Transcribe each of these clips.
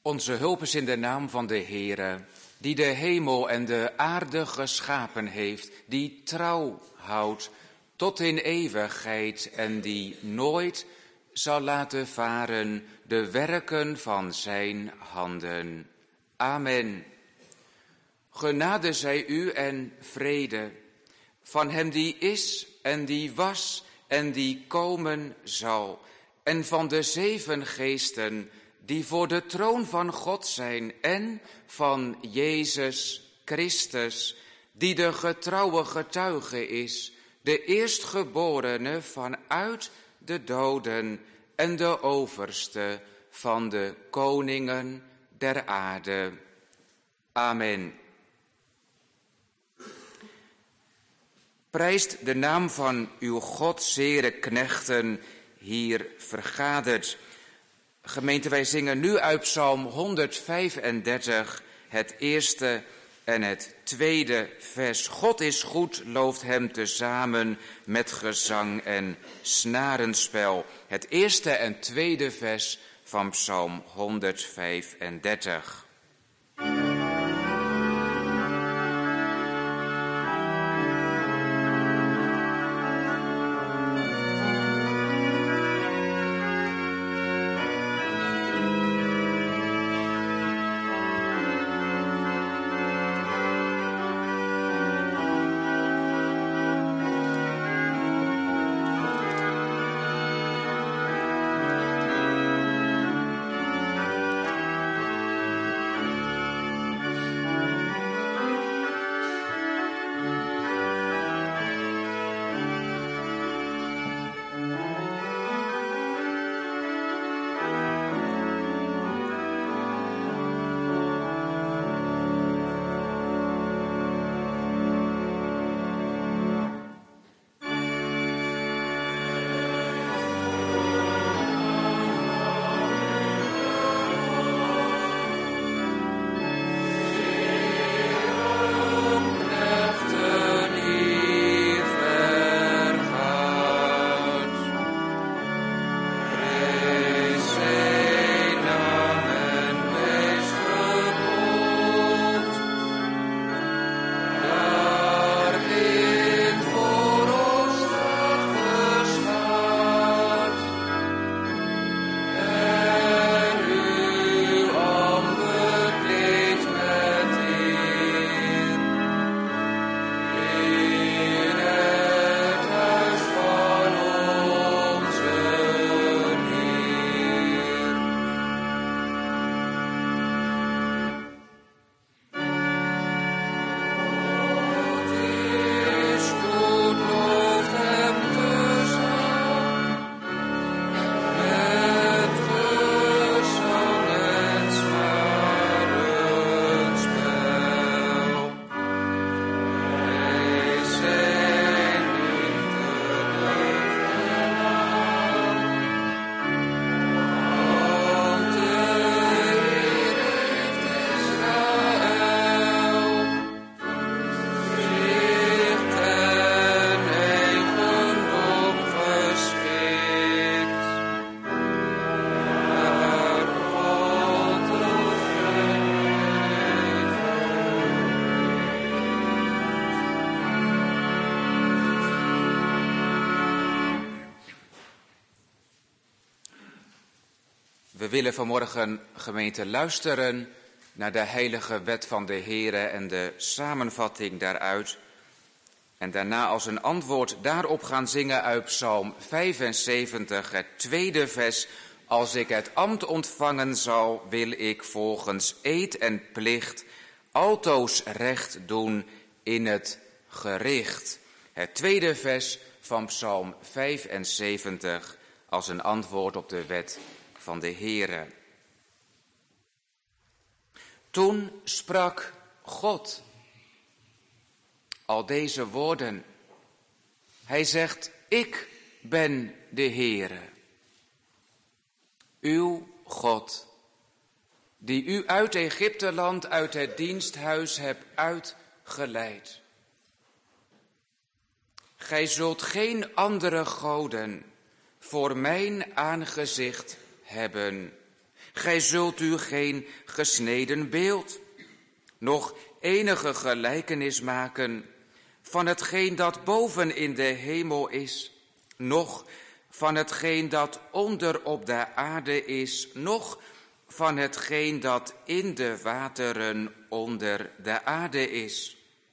Onze hulp is in de naam van de Heere, die de hemel en de aarde geschapen heeft, die trouw houdt tot in eeuwigheid en die nooit zal laten varen de werken van zijn handen. Amen. Genade zij u en vrede van hem die is en die was en die komen zal, en van de 7 geesten die voor de troon van God zijn, en van Jezus Christus, die de getrouwe getuige is, de eerstgeborene vanuit de doden en de overste van de koningen der aarde. Amen. Prijst de naam van uw God, zere knechten, hier vergaderd. Gemeente, wij zingen nu uit Psalm 135, het eerste en het tweede vers. God is goed, looft hem tezamen met gezang en snarenspel. Het eerste en tweede vers van Psalm 135. We willen vanmorgen, gemeente, luisteren naar de heilige wet van de Heere en de samenvatting daaruit. En daarna als een antwoord daarop gaan zingen uit Psalm 75, het tweede vers. Als ik het ambt ontvangen zal, wil ik volgens eed en plicht altoos recht doen in het gericht. Het tweede vers van Psalm 75 als een antwoord op de wet van de Heere. Toen sprak God al deze woorden. Hij zegt, ik ben de Heere, uw God, die u uit Egypteland, uit het diensthuis hebt uitgeleid. Gij zult geen andere goden voor mijn aangezicht hebben. Gij zult u geen gesneden beeld, nog enige gelijkenis maken van hetgeen dat boven in de hemel is, noch van hetgeen dat onder op de aarde is, noch van hetgeen dat in de wateren onder de aarde is.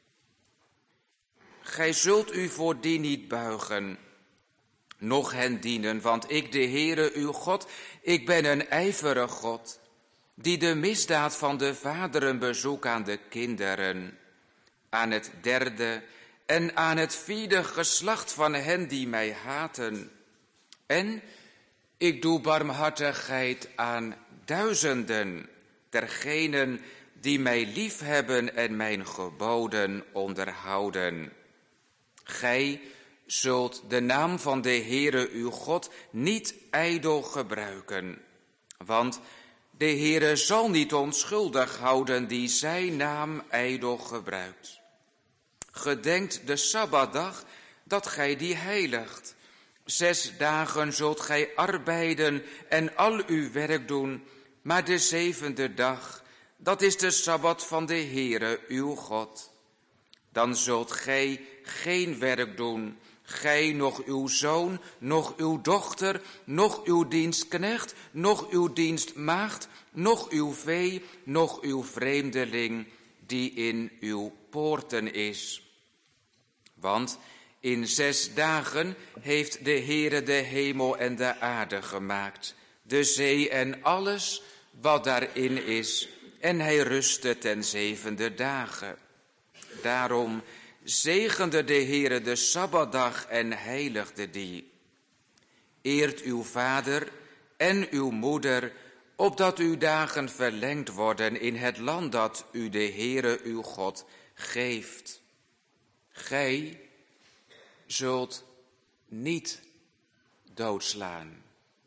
Gij zult u voor die niet buigen, noch hen dienen, want ik, de Heere uw God, ik ben een ijverig God, die de misdaad van de vaderen bezoekt aan de kinderen, aan het derde en aan het vierde geslacht van hen die mij haten. En ik doe barmhartigheid aan duizenden dergenen die mij liefhebben en mijn geboden onderhouden. Gij zult de naam van de Heere uw God niet ijdel gebruiken, want de Heere zal niet onschuldig houden die zijn naam ijdel gebruikt. Gedenkt de Sabbatdag dat gij die heiligt. 6 dagen zult gij arbeiden en al uw werk doen, maar de 7e dag, dat is de Sabbat van de Heere uw God. Dan zult gij geen werk doen, gij, noch uw zoon, noch uw dochter, noch uw dienstknecht, noch uw dienstmaagd, noch uw vee, noch uw vreemdeling, die in uw poorten is. Want in 6 dagen heeft de Heere de hemel en de aarde gemaakt, de zee en alles wat daarin is, en hij rustte ten 7e dagen. Daarom zegende de Heere de Sabbatdag en heiligde die. Eert uw vader en uw moeder, opdat uw dagen verlengd worden in het land dat u de Heere uw God geeft. Gij zult niet doodslaan.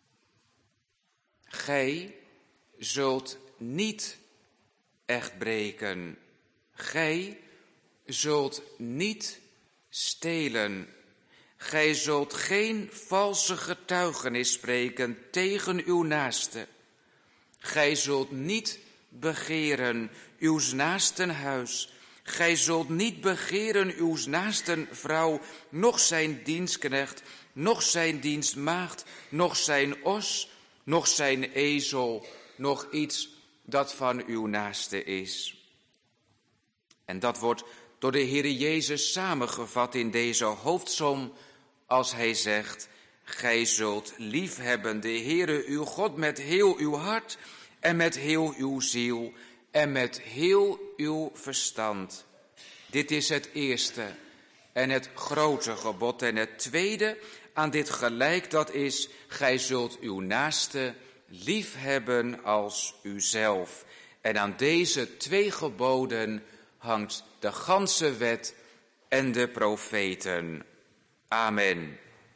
Gij zult niet echt breken. Gij zult niet stelen. Gij zult geen valse getuigenis spreken tegen uw naaste. Gij zult niet begeren uws naasten huis. Gij zult niet begeren uws naasten vrouw, noch zijn dienstknecht, noch zijn dienstmaagd, noch zijn os, noch zijn ezel, noch iets dat van uw naaste is. En dat wordt door de Heere Jezus samengevat in deze hoofdsom als hij zegt: gij zult liefhebben de Heere uw God met heel uw hart en met heel uw ziel en met heel uw verstand. Dit is het eerste en het grote gebod. En het tweede aan dit gelijk, dat is: gij zult uw naaste liefhebben als uzelf. En aan deze 2 geboden hangt de ganse wet en de profeten. Amen.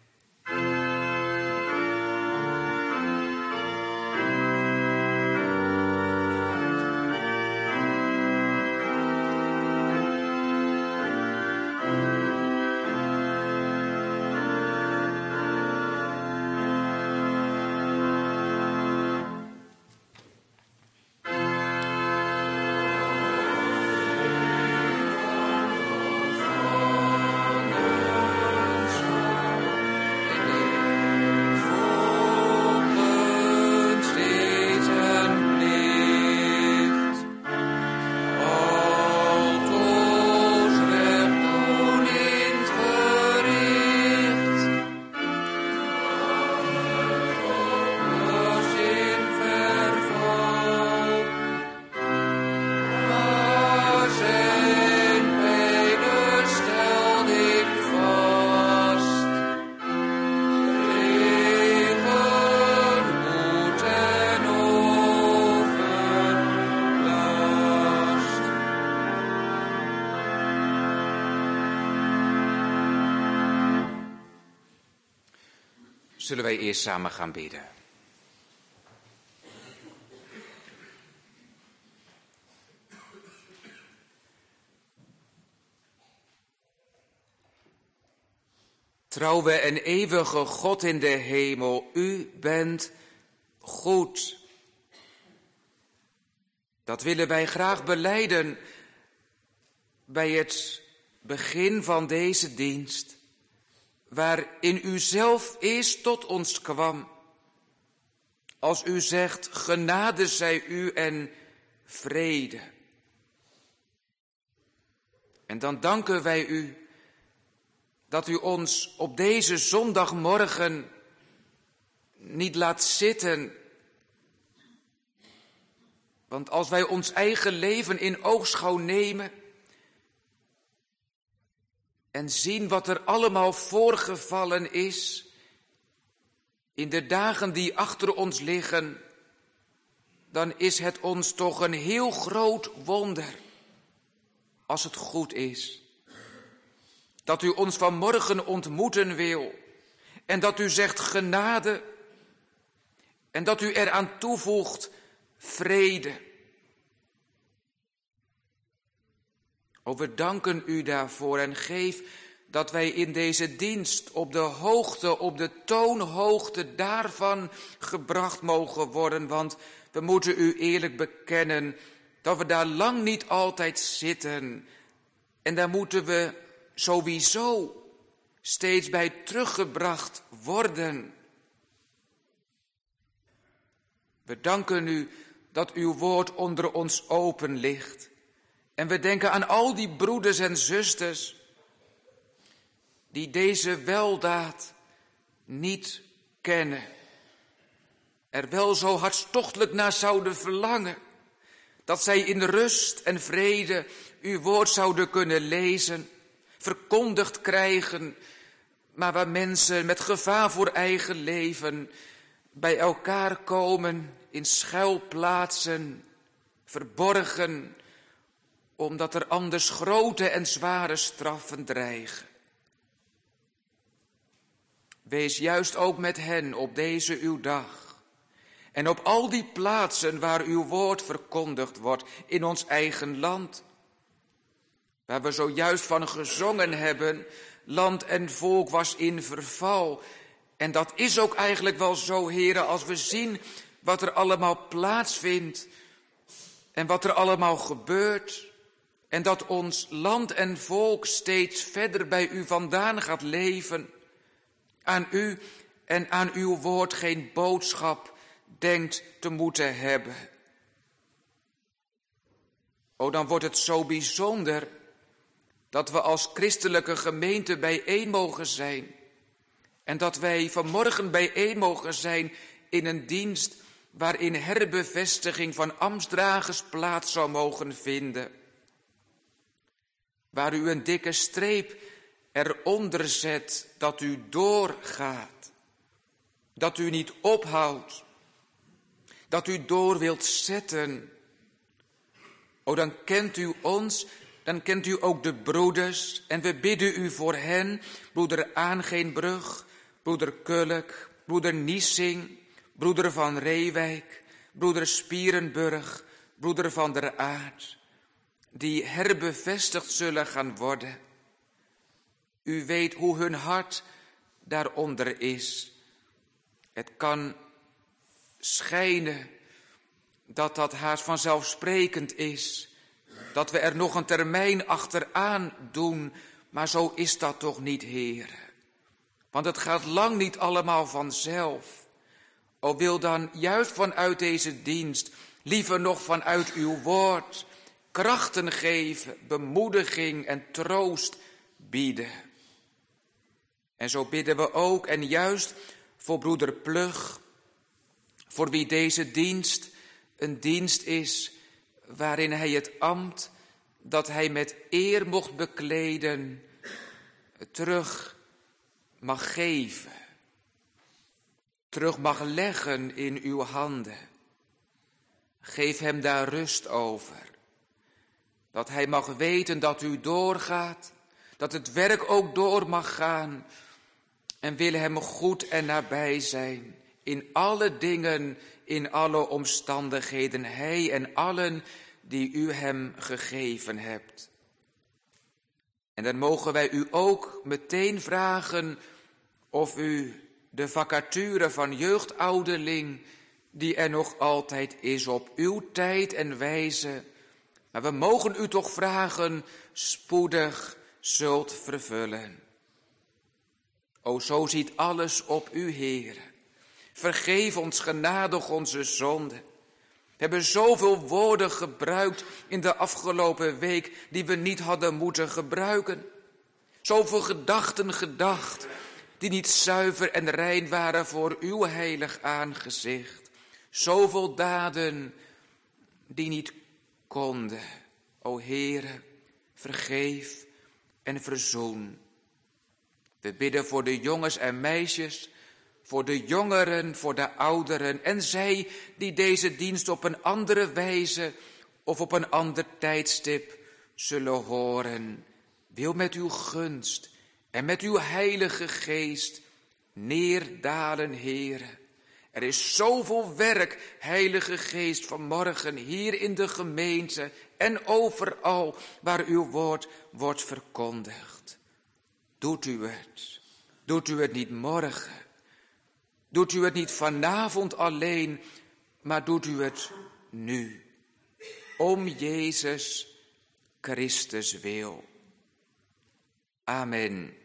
Zullen wij eerst samen gaan bidden. Trouwe en eeuwige God in de hemel, u bent goed. Dat willen wij graag belijden bij het begin van deze dienst, waarin u zelf eerst tot ons kwam. Als u zegt, genade zij u en vrede. En dan danken wij u dat u ons op deze zondagmorgen niet laat zitten. Want als wij ons eigen leven in oogschouw nemen en zien wat er allemaal voorgevallen is in de dagen die achter ons liggen, dan is het ons toch een heel groot wonder, als het goed is, dat u ons vanmorgen ontmoeten wil en dat u zegt genade en dat u eraan toevoegt vrede. O, we danken u daarvoor en geef dat wij in deze dienst op de hoogte, op de toonhoogte daarvan gebracht mogen worden. Want we moeten u eerlijk bekennen dat we daar lang niet altijd zitten. En daar moeten we sowieso steeds bij teruggebracht worden. We danken u dat uw woord onder ons open ligt. En we denken aan al die broeders en zusters die deze weldaad niet kennen. Er wel zo hartstochtelijk naar zouden verlangen, dat zij in rust en vrede uw woord zouden kunnen lezen, verkondigd krijgen, maar waar mensen met gevaar voor eigen leven bij elkaar komen in schuilplaatsen, verborgen, omdat er anders grote en zware straffen dreigen. Wees juist ook met hen op deze uw dag en op al die plaatsen waar uw woord verkondigd wordt in ons eigen land, waar we zojuist van gezongen hebben, land en volk was in verval. En dat is ook eigenlijk wel zo, heren, als we zien wat er allemaal plaatsvindt en wat er allemaal gebeurt. En dat ons land en volk steeds verder bij u vandaan gaat leven. Aan u en aan uw woord geen boodschap denkt te moeten hebben. O, dan wordt het zo bijzonder dat we als christelijke gemeente bijeen mogen zijn. En dat wij vanmorgen bijeen mogen zijn in een dienst waarin herbevestiging van ambtsdragers plaats zou mogen vinden. Waar u een dikke streep eronder zet dat u doorgaat. Dat u niet ophoudt. Dat u door wilt zetten. O, dan kent u ons, dan kent u ook de broeders. En we bidden u voor hen, broeder Aangeenbrug, broeder Kulk, broeder Niesing, broeder van Reewijk, broeder Spierenburg, broeder van der Aard, die herbevestigd zullen gaan worden. U weet hoe hun hart daaronder is. Het kan schijnen dat dat haast vanzelfsprekend is, dat we er nog een termijn achteraan doen, maar zo is dat toch niet, heren. Want het gaat lang niet allemaal vanzelf. O, wil dan juist vanuit deze dienst, liever nog vanuit uw woord, krachten geven, bemoediging en troost bieden. En zo bidden we ook en juist voor broeder Plug, voor wie deze dienst een dienst is waarin hij het ambt dat hij met eer mocht bekleden, terug mag geven, terug mag leggen in uw handen. Geef hem daar rust over. Dat hij mag weten dat u doorgaat, dat het werk ook door mag gaan. En wil hem goed en nabij zijn in alle dingen, in alle omstandigheden, hij en allen die u hem gegeven hebt. En dan mogen wij u ook meteen vragen of u de vacature van jeugdouderling die er nog altijd is op uw tijd en wijze. Maar we mogen u toch vragen, spoedig zult vervullen. O, zo ziet alles op u, Heere. Vergeef ons genadig onze zonden. We hebben zoveel woorden gebruikt in de afgelopen week die we niet hadden moeten gebruiken. Zoveel gedachten gedacht die niet zuiver en rein waren voor uw heilig aangezicht. Zoveel daden die niet konden. O Heere, vergeef en verzoen. We bidden voor de jongens en meisjes, voor de jongeren, voor de ouderen en zij die deze dienst op een andere wijze of op een ander tijdstip zullen horen. Wil met uw gunst en met uw heilige geest neerdalen, Heere. Er is zoveel werk, heilige geest, vanmorgen hier in de gemeente en overal waar uw woord wordt verkondigd. Doet u het? Doet u het niet morgen? Doet u het niet vanavond alleen, maar doet u het nu? Om Jezus Christus wil. Amen.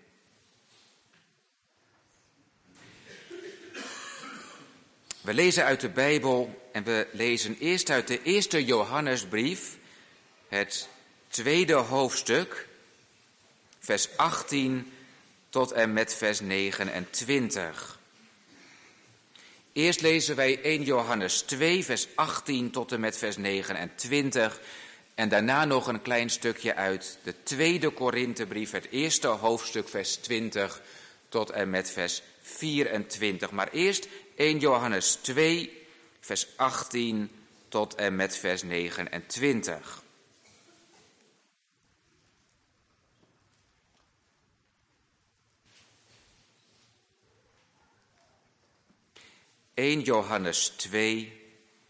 We lezen uit de Bijbel en we lezen eerst uit de eerste Johannesbrief, het 2e hoofdstuk, vers 18 tot en met vers 29. Eerst lezen wij 1 Johannes 2, vers 18 tot en met vers 29. En daarna nog een klein stukje uit de 2e Korinthebrief, het eerste hoofdstuk, vers 20 tot en met vers 24. Maar eerst 1 Johannes 2, vers 18 tot en met vers 29. Johannes 2,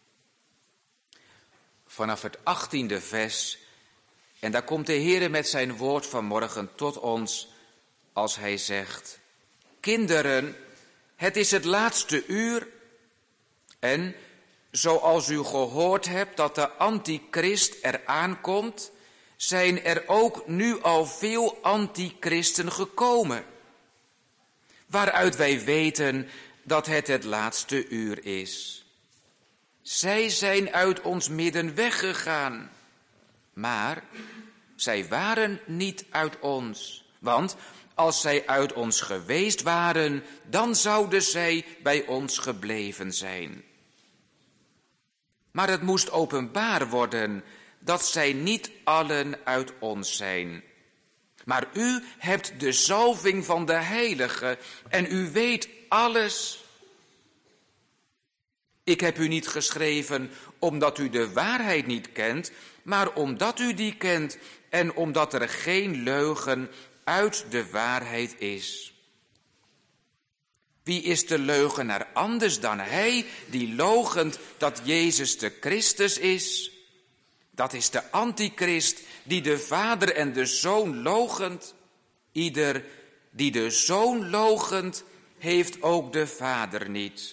vanaf het 18e vers. En daar komt de Heere met zijn woord vanmorgen tot ons als hij zegt: Kinderen, het is het laatste uur en zoals u gehoord hebt dat de antichrist eraan komt, zijn er ook nu al veel antichristen gekomen, waaruit wij weten dat het laatste uur is. Zij zijn uit ons midden weggegaan, maar zij waren niet uit ons. Want als zij uit ons geweest waren, dan zouden zij bij ons gebleven zijn. Maar het moest openbaar worden dat zij niet allen uit ons zijn. Maar u hebt de zalving van de Heilige en u weet alles. Ik heb u niet geschreven omdat u de waarheid niet kent, maar omdat u die kent en omdat er geen leugen uit de waarheid is. Wie is de leugenaar anders dan hij die loochent dat Jezus de Christus is? Dat is de antichrist die de Vader en de Zoon loochent. Ieder die de Zoon loochent, heeft ook de Vader niet.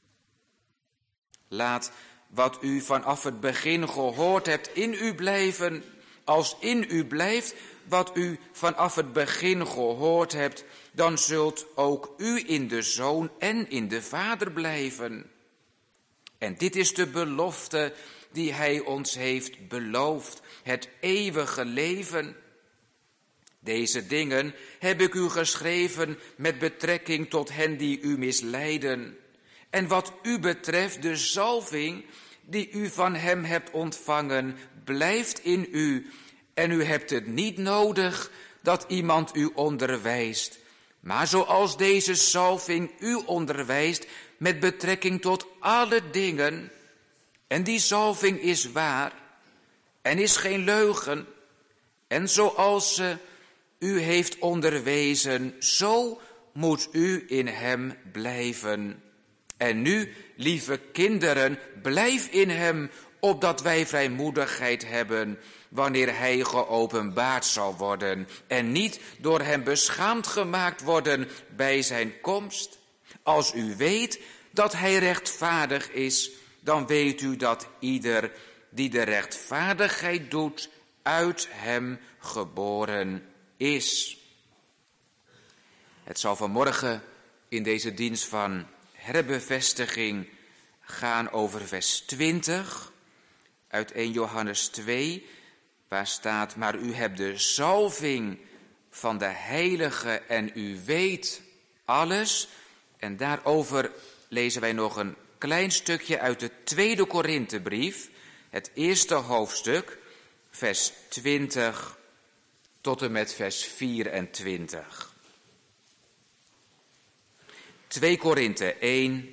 Laat wat u vanaf het begin gehoord hebt in u blijven. Als in u blijft wat u vanaf het begin gehoord hebt, dan zult ook u in de Zoon en in de Vader blijven. En dit is de belofte die hij ons heeft beloofd, het eeuwige leven. Deze dingen heb ik u geschreven met betrekking tot hen die u misleiden. En wat u betreft, de zalving die u van hem hebt ontvangen, blijft in u. En u hebt het niet nodig dat iemand u onderwijst. Maar zoals deze zalving u onderwijst met betrekking tot alle dingen. En die zalving is waar en is geen leugen. En zoals ze u heeft onderwezen, zo moet u in hem blijven. En nu, lieve kinderen, blijf in hem, opdat wij vrijmoedigheid hebben, wanneer hij geopenbaard zal worden, en niet door hem beschaamd gemaakt worden bij zijn komst. Als u weet dat hij rechtvaardig is, dan weet u dat ieder die de rechtvaardigheid doet, uit hem geboren is. Het zal vanmorgen in deze dienst van herbevestiging gaan over vers 20 uit 1 Johannes 2, waar staat: maar u hebt de zalving van de heilige en u weet alles. En daarover lezen wij nog een klein stukje uit de tweede Korinthebrief, het eerste hoofdstuk, vers 20 tot en met vers 24. 2 Korinthe 1,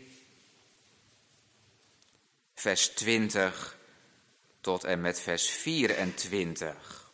vers 20 tot en met vers 24.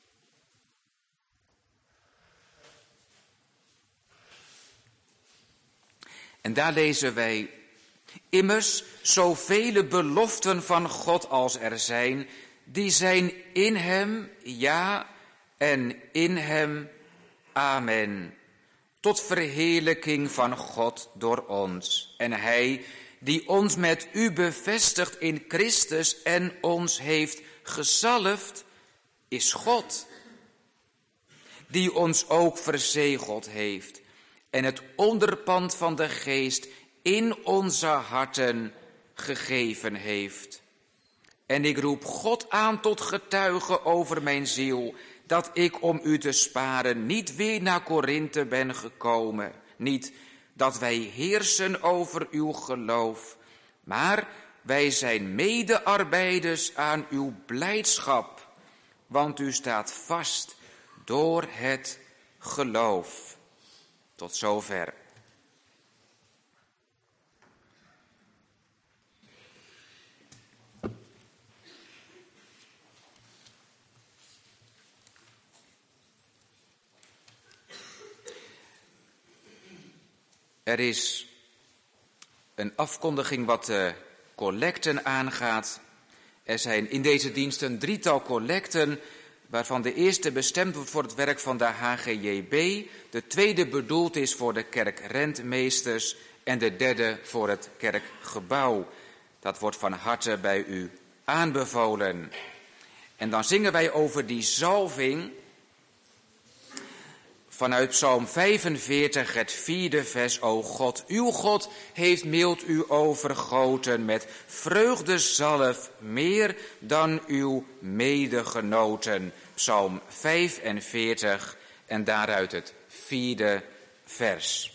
En daar lezen wij: immers, zoveel beloften van God als er zijn, die zijn in hem, ja, en in hem, amen. Tot verheerlijking van God door ons. En hij die ons met u bevestigt in Christus en ons heeft gezalfd, is God. Die ons ook verzegeld heeft en het onderpand van de geest in onze harten gegeven heeft. En ik roep God aan tot getuige over mijn ziel, dat ik om u te sparen niet weer naar Korinthe ben gekomen. Niet dat wij heersen over uw geloof, maar wij zijn medearbeiders aan uw blijdschap, want u staat vast door het geloof. Tot zover. Er is een afkondiging wat de collecten aangaat. Er zijn in deze dienst een drietal collecten, waarvan de eerste bestemd wordt voor het werk van de HGJB, de tweede bedoeld is voor de kerkrentmeesters en de derde voor het kerkgebouw. Dat wordt van harte bij u aanbevolen. En dan zingen wij over die zalving vanuit Psalm 45, het 4e vers. O God, uw God heeft mild u overgoten met vreugdezalf meer dan uw medegenoten. Psalm 45 en daaruit het 4e vers.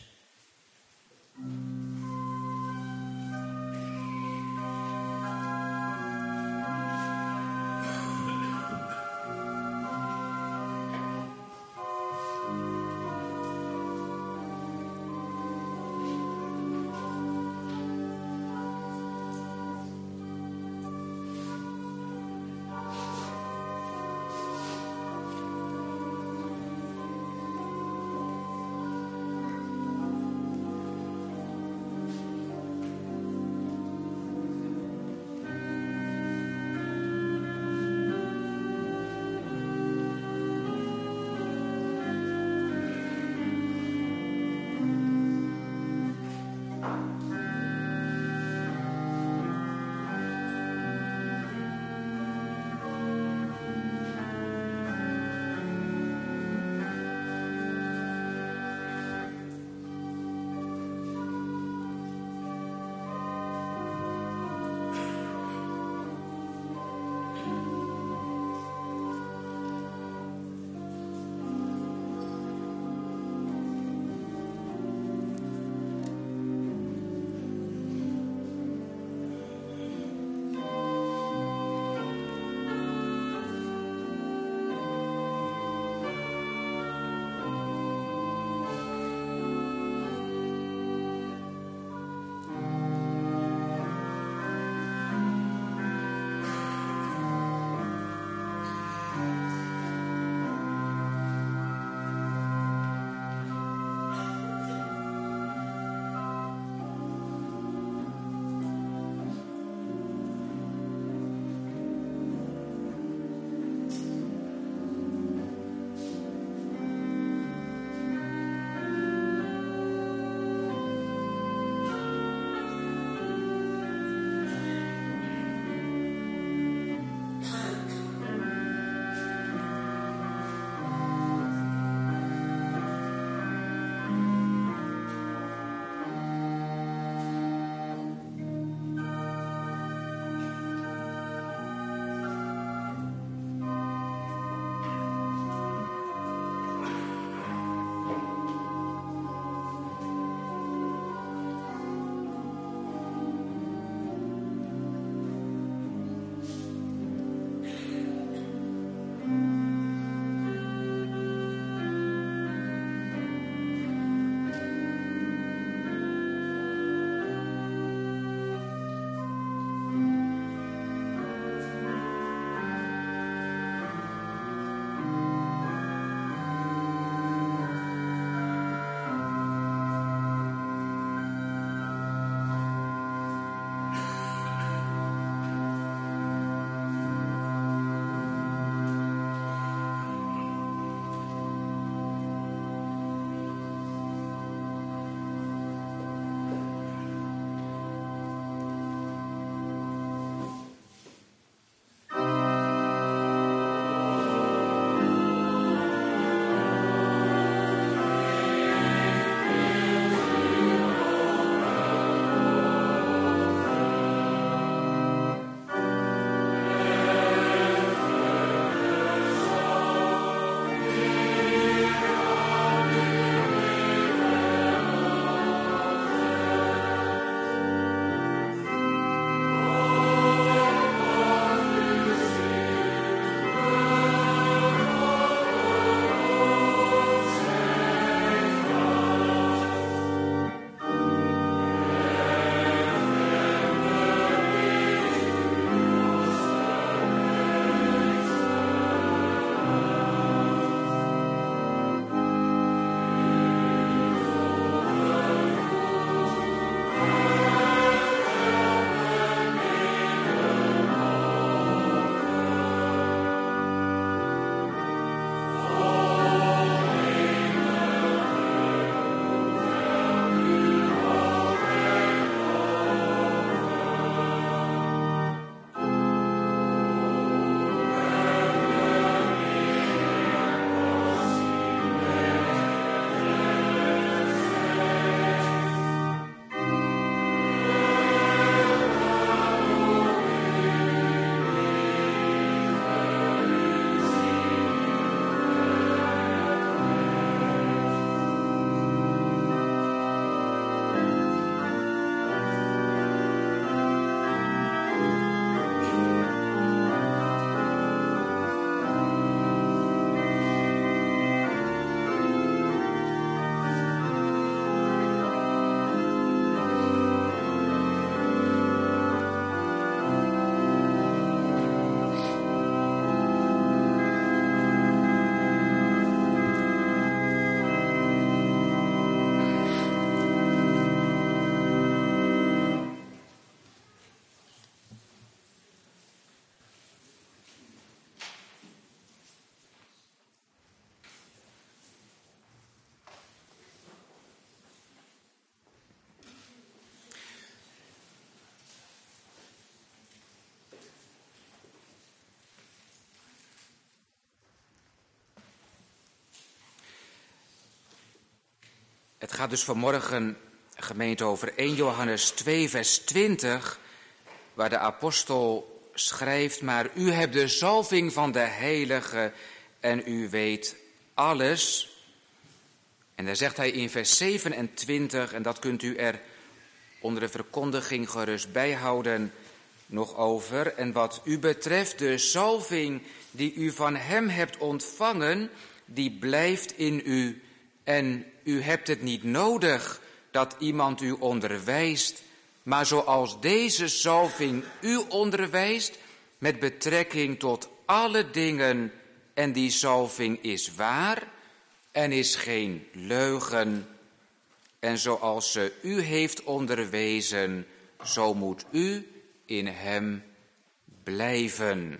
Het gaat dus vanmorgen, gemeente, over 1 Johannes 2, vers 20, waar de apostel schrijft: maar u hebt de zalving van de Heilige en u weet alles. En daar zegt hij in vers 27, en dat kunt u er onder de verkondiging gerust bijhouden, nog over. En wat u betreft, de zalving die u van hem hebt ontvangen, die blijft in u. En u hebt het niet nodig dat iemand u onderwijst, maar zoals deze zalving u onderwijst, met betrekking tot alle dingen, en die zalving is waar en is geen leugen. En zoals ze u heeft onderwezen, zo moet u in hem blijven.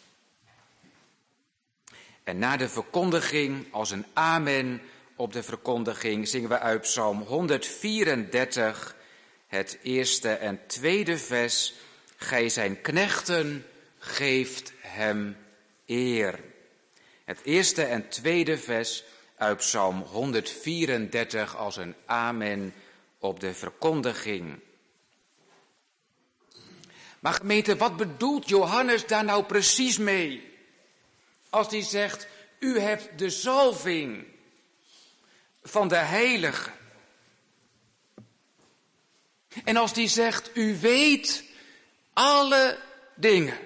En na de verkondiging, als een amen op de verkondiging, zingen we uit Psalm 134, het eerste en tweede vers: gij zijn knechten, geeft hem eer. Het eerste en tweede vers uit Psalm 134 als een amen op de verkondiging. Maar gemeente, wat bedoelt Johannes daar nou precies mee? Als hij zegt, u hebt de zalving van de Heilige. En als hij zegt, u weet alle dingen.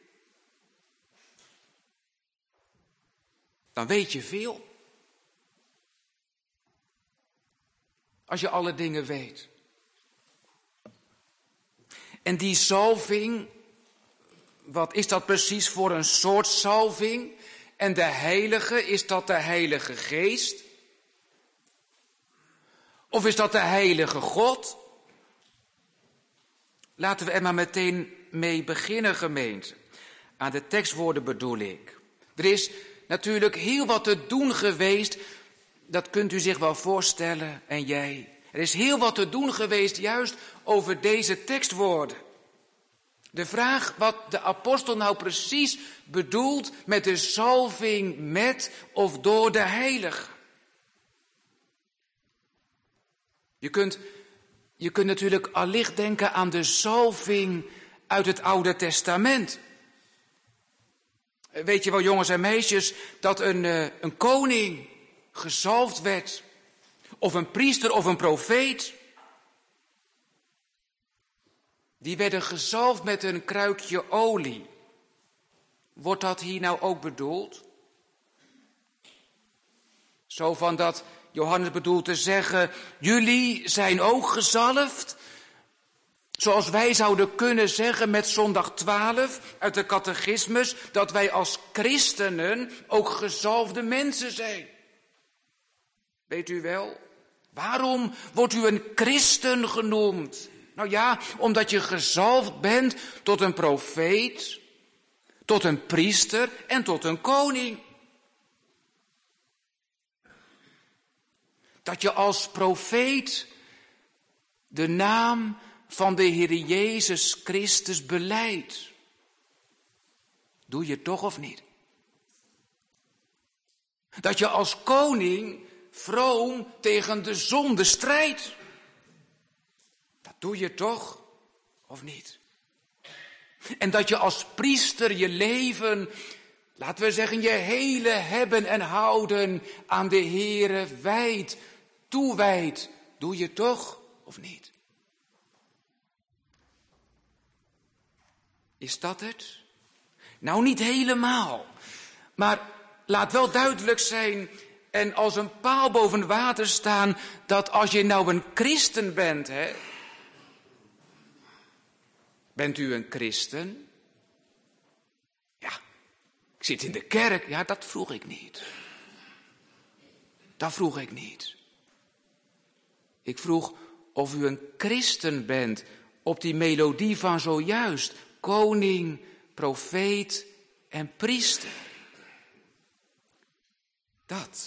Dan weet je veel. Als je alle dingen weet. En die zalving, wat is dat precies voor een soort zalving? En de Heilige, is dat de Heilige Geest? Of is dat de Heilige God? Laten we er maar meteen mee beginnen, gemeente. Aan de tekstwoorden bedoel ik. Er is natuurlijk heel wat te doen geweest, dat kunt u zich wel voorstellen, en jij. Er is heel wat te doen geweest juist over deze tekstwoorden. De vraag wat de apostel nou precies bedoelt met de zalving met of door de Heilige. Je kunt natuurlijk allicht denken aan de zalving uit het Oude Testament. Weet je wel, jongens en meisjes, dat een koning gezalfd werd, of een priester of een profeet. Die werden gezalfd met een kruikje olie. Wordt dat hier nou ook bedoeld? Zo van dat Johannes bedoelt te zeggen, jullie zijn ook gezalfd. Zoals wij zouden kunnen zeggen met zondag 12 uit de catechismus, dat wij als christenen ook gezalfde mensen zijn. Weet u wel? Waarom wordt u een christen genoemd? Nou ja, omdat je gezalfd bent tot een profeet, tot een priester en tot een koning. Dat je als profeet de naam van de Heer Jezus Christus belijdt. Doe je toch of niet? Dat je als koning vroom tegen de zonde strijdt. Dat doe je toch of niet? En dat je als priester je leven, laten we zeggen, je hele hebben en houden aan de Heere wijdt, toewijdt. Doe je toch of niet? Is dat het? Nou, niet helemaal. Maar laat wel duidelijk zijn en als een paal boven water staan, dat als je nou een christen bent, hè? Bent u een christen? Ja, ik zit in de kerk. Ja, dat vroeg ik niet. Dat vroeg ik niet. Ik vroeg of u een christen bent op die melodie van zojuist. Koning, profeet en priester. Dat.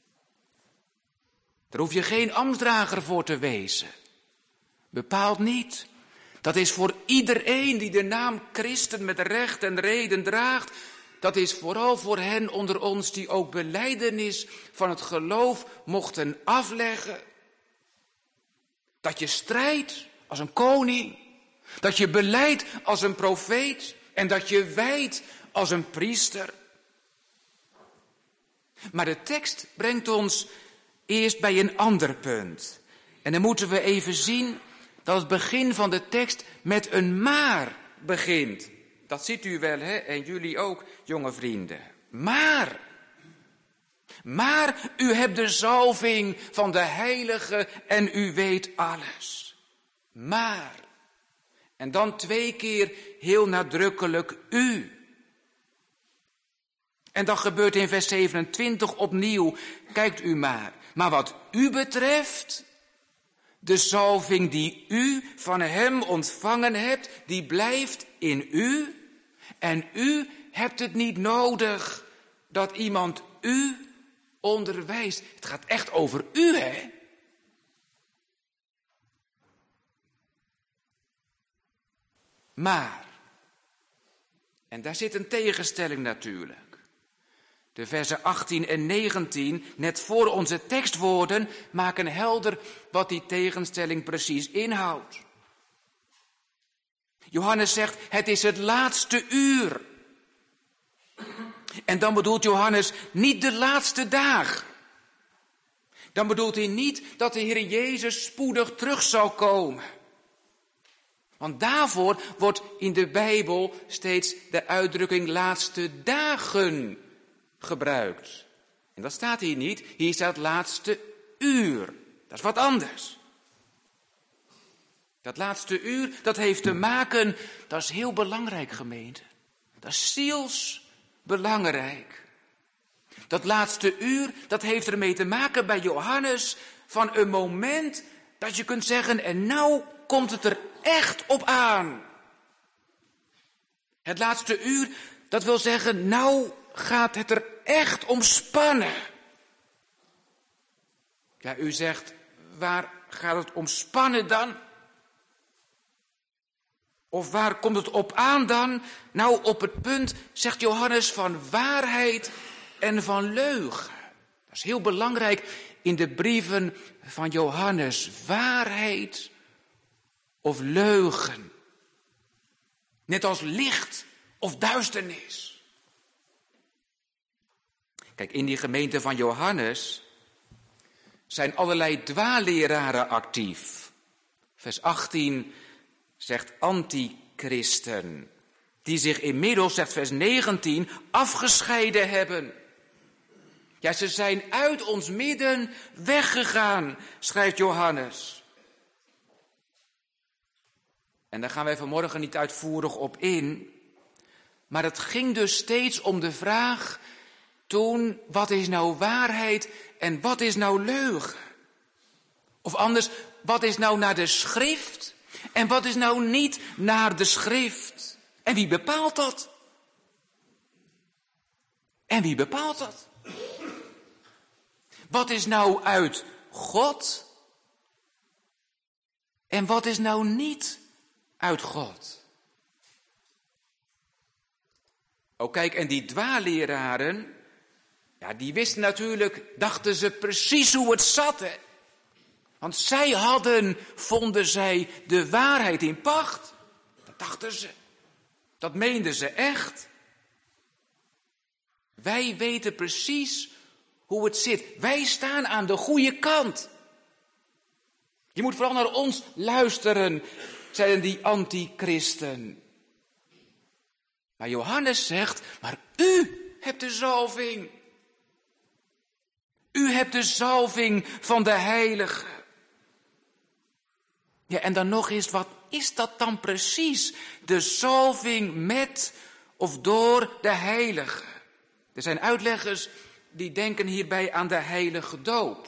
Daar hoef je geen ambtsdrager voor te wezen. Bepaald niet. Dat is voor iedereen die de naam christen met recht en reden draagt. Dat is vooral voor hen onder ons die ook belijdenis van het geloof mochten afleggen. Dat je strijdt als een koning. Dat je belijdt als een profeet. En dat je wijdt als een priester. Maar de tekst brengt ons eerst bij een ander punt. En dan moeten we even zien dat het begin van de tekst met een maar begint. Dat ziet u wel, hè? En jullie ook, jonge vrienden. Maar u hebt de zalving van de Heilige en u weet alles. Maar. En dan 2 keer heel nadrukkelijk u. En dat gebeurt in vers 27 opnieuw. Kijkt u maar. Maar wat u betreft, de zalving die u van hem ontvangen hebt, die blijft in u. En u hebt het niet nodig dat iemand u onderwijst. Het gaat echt over u, hè? Maar, en daar zit een tegenstelling natuurlijk. De versen 18 en 19, net voor onze tekstwoorden, maken helder wat die tegenstelling precies inhoudt. Johannes zegt, het is het laatste uur. En dan bedoelt Johannes niet de laatste dagen. Dan bedoelt hij niet dat de Heer Jezus spoedig terug zal komen. Want daarvoor wordt in de Bijbel steeds de uitdrukking laatste dagen gebruikt. En dat staat hier niet. Hier staat laatste uur. Dat is wat anders. Dat laatste uur, dat heeft te maken, dat is heel belangrijk, gemeente. Dat is zielsbelangrijk. Dat laatste uur, dat heeft ermee te maken bij Johannes van een moment dat je kunt zeggen, en nou komt het er echt op aan. Het laatste uur, dat wil zeggen, nou gaat het er echt om spannen. Ja, u zegt, waar gaat het om spannen dan? Of waar komt het op aan dan? Nou, op het punt, zegt Johannes, van waarheid en van leugen. Dat is heel belangrijk in de brieven van Johannes. Waarheid of leugen. Net als licht of duisternis. Kijk, in die gemeente van Johannes zijn allerlei dwaalleraren actief. Vers 18 zegt antichristen, die zich inmiddels, zegt vers 19, afgescheiden hebben. Ja, ze zijn uit ons midden weggegaan, schrijft Johannes. En daar gaan wij vanmorgen niet uitvoerig op in. Maar het ging dus steeds om de vraag toen, wat is nou waarheid en wat is nou leugen? Of anders, wat is nou naar de schrift en wat is nou niet naar de schrift? En wie bepaalt dat? En wie bepaalt dat? Wat is nou uit God? En wat is nou niet uit God? Oh kijk, en die dwaalleraren, ja, die wisten natuurlijk, dachten ze precies hoe het zat, hè? Want zij hadden, vonden zij, de waarheid in pacht. Dat dachten ze. Dat meenden ze echt. Wij weten precies hoe het zit. Wij staan aan de goede kant. Je moet vooral naar ons luisteren, zeiden die antichristen. Maar Johannes zegt, maar u hebt de zalving. U hebt de zalving van de Heilige. Ja, en dan nog eens, wat is dat dan precies? De zalving met of door de Heilige. Er zijn uitleggers die denken hierbij aan de heilige doop.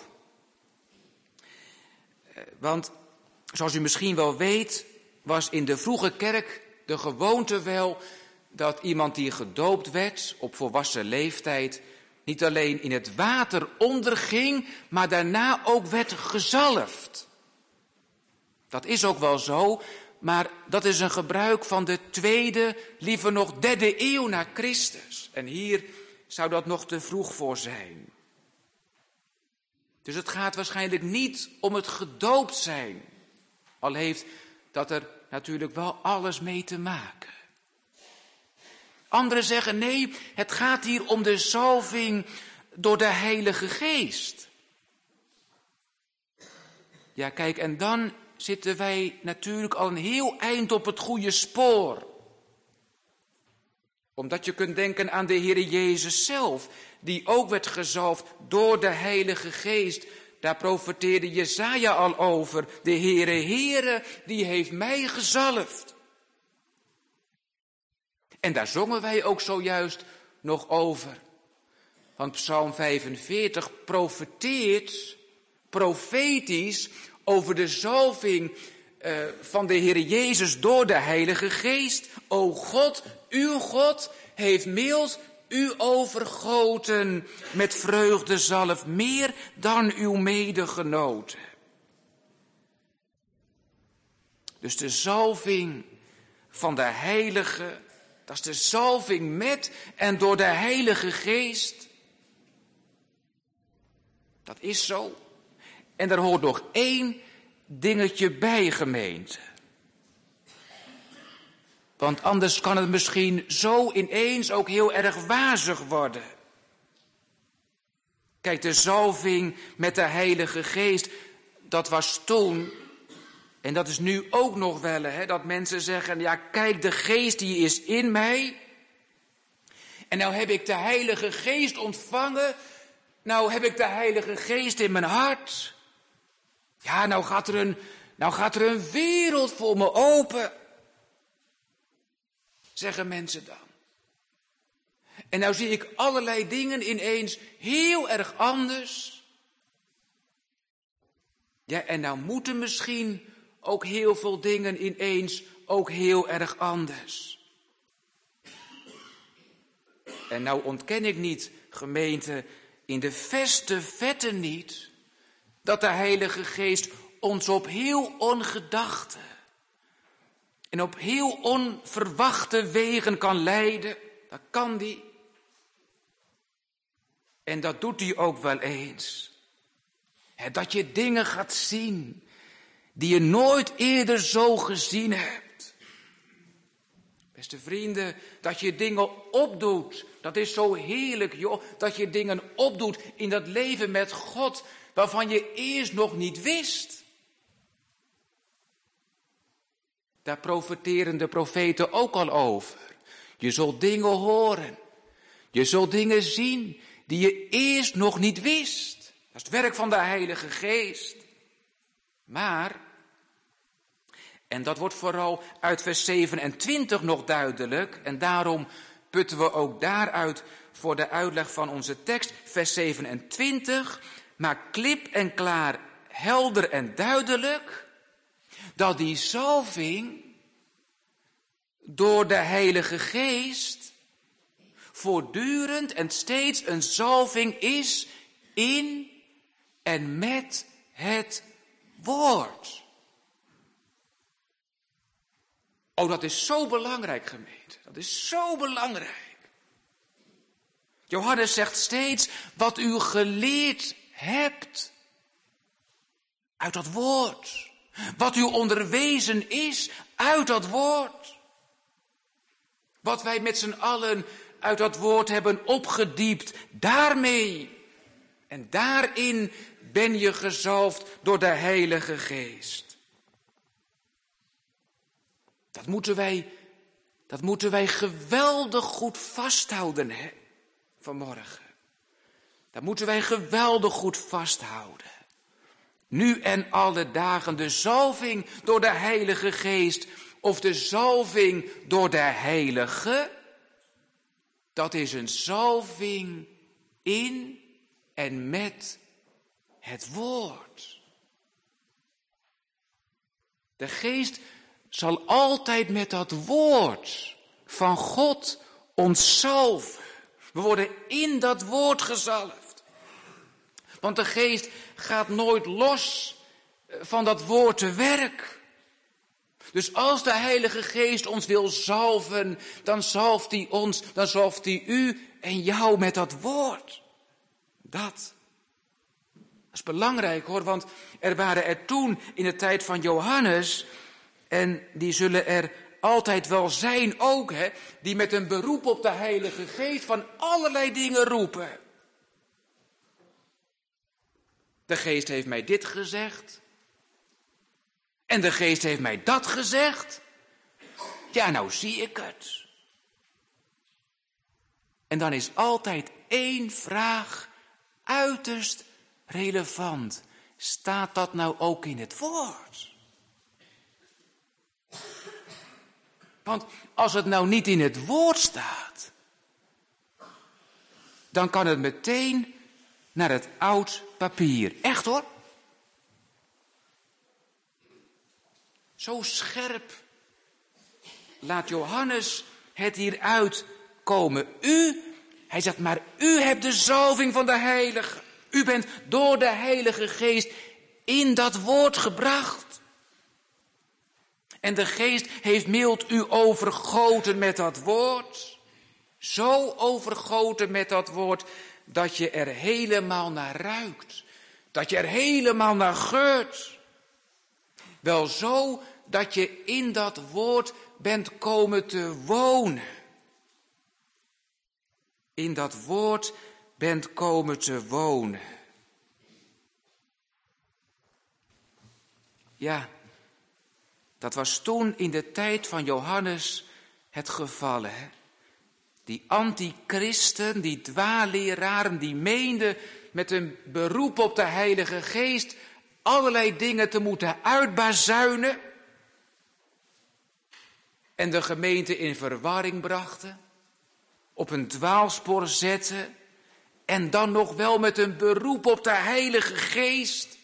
Want, zoals u misschien wel weet, was in de vroege kerk de gewoonte wel dat iemand die gedoopt werd op volwassen leeftijd niet alleen in het water onderging, maar daarna ook werd gezalfd. Dat is ook wel zo, maar dat is een gebruik van de 2e, liever nog 3e eeuw na Christus. En hier zou dat nog te vroeg voor zijn. Dus het gaat waarschijnlijk niet om het gedoopt zijn. Al heeft dat er natuurlijk wel alles mee te maken. Anderen zeggen nee, het gaat hier om de zalving door de Heilige Geest. Ja, kijk, en dan zitten wij natuurlijk al een heel eind op het goede spoor. Omdat je kunt denken aan de Heere Jezus zelf, die ook werd gezalfd door de Heilige Geest. Daar profeteerde Jesaja al over. De Heere, die heeft mij gezalfd. En daar zongen wij ook zojuist nog over. Want Psalm 45 profeteert profetisch over de zalving van de Heere Jezus door de Heilige Geest. O God, uw God heeft mild u overgoten met vreugdezalf, meer dan uw medegenoten. Dus de zalving van de Heilige, dat is de zalving met en door de Heilige Geest. Dat is zo. En daar hoort nog één dingetje bij, gemeente. Want anders kan het misschien zo ineens ook heel erg wazig worden. Kijk, de zalving met de Heilige Geest, dat was toen, en dat is nu ook nog wel, dat mensen zeggen, ja kijk, de Geest die is in mij. En nou heb ik de Heilige Geest ontvangen, nou heb ik de Heilige Geest in mijn hart. Ja, nou gaat er een wereld voor me open. Zeggen mensen dan. En nou zie ik allerlei dingen ineens heel erg anders. Ja, en nou moeten misschien ook heel veel dingen ineens ook heel erg anders. En nou ontken ik niet, gemeente, in de verste vette niet, dat de Heilige Geest ons op heel ongedachte en op heel onverwachte wegen kan leiden. Dat kan die. En dat doet hij ook wel eens. Dat je dingen gaat zien die je nooit eerder zo gezien hebt. Beste vrienden, dat je dingen opdoet, dat is zo heerlijk, joh. Dat je dingen opdoet in dat leven met God, waarvan je eerst nog niet wist. Daar profeteren de profeten ook al over. Je zult dingen horen. Je zult dingen zien die je eerst nog niet wist. Dat is het werk van de Heilige Geest. Maar, en dat wordt vooral uit vers 27 nog duidelijk, en daarom putten we ook daaruit voor de uitleg van onze tekst, vers 27, maar klip en klaar, helder en duidelijk, dat die zalving door de Heilige Geest voortdurend en steeds een zalving is in en met het woord. Oh, dat is zo belangrijk, gemeente. Dat is zo belangrijk. Johannes zegt steeds wat u geleerd hebt uit dat woord. Wat u onderwezen is uit dat woord. Wat wij met z'n allen uit dat woord hebben opgediept, daarmee. En daarin ben je gezalfd door de Heilige Geest. Dat moeten wij geweldig goed vasthouden, vanmorgen. Dat moeten wij geweldig goed vasthouden. Nu en alle dagen de zalving door de Heilige Geest of de zalving door de Heilige, dat is een zalving in en met het woord. De Geest zal altijd met dat woord van God ons zalven. We worden in dat woord gezalfd. Want de Geest gaat nooit los van dat woord te werk. Dus als de Heilige Geest ons wil zalven, dan zalft hij ons, dan zalft hij u en jou met dat woord. Dat. Dat is belangrijk hoor, want er waren er toen in de tijd van Johannes, en die zullen er altijd wel zijn ook, hè, die met een beroep op de Heilige Geest van allerlei dingen roepen. De Geest heeft mij dit gezegd. En de Geest heeft mij dat gezegd. Ja, nou zie ik het. En dan is altijd één vraag uiterst relevant. Staat dat nou ook in het woord? Want als het nou niet in het woord staat, dan kan het meteen naar het oud papier. Echt hoor. Zo scherp laat Johannes het hier uitkomen. Hij zegt, maar u hebt de zalving van de Heilige. U bent door de Heilige Geest in dat woord gebracht. En de Geest heeft mild u overgoten met dat woord. Zo overgoten met dat woord dat je er helemaal naar ruikt. Dat je er helemaal naar geurt. Wel zo dat je in dat woord bent komen te wonen. In dat woord bent komen te wonen. Ja, dat was toen in de tijd van Johannes het geval, hè? Die antichristen, die dwaalleraren, die meenden met een beroep op de Heilige Geest allerlei dingen te moeten uitbazuinen. En de gemeente in verwarring brachten, op een dwaalspoor zetten. En dan nog wel met een beroep op de Heilige Geest.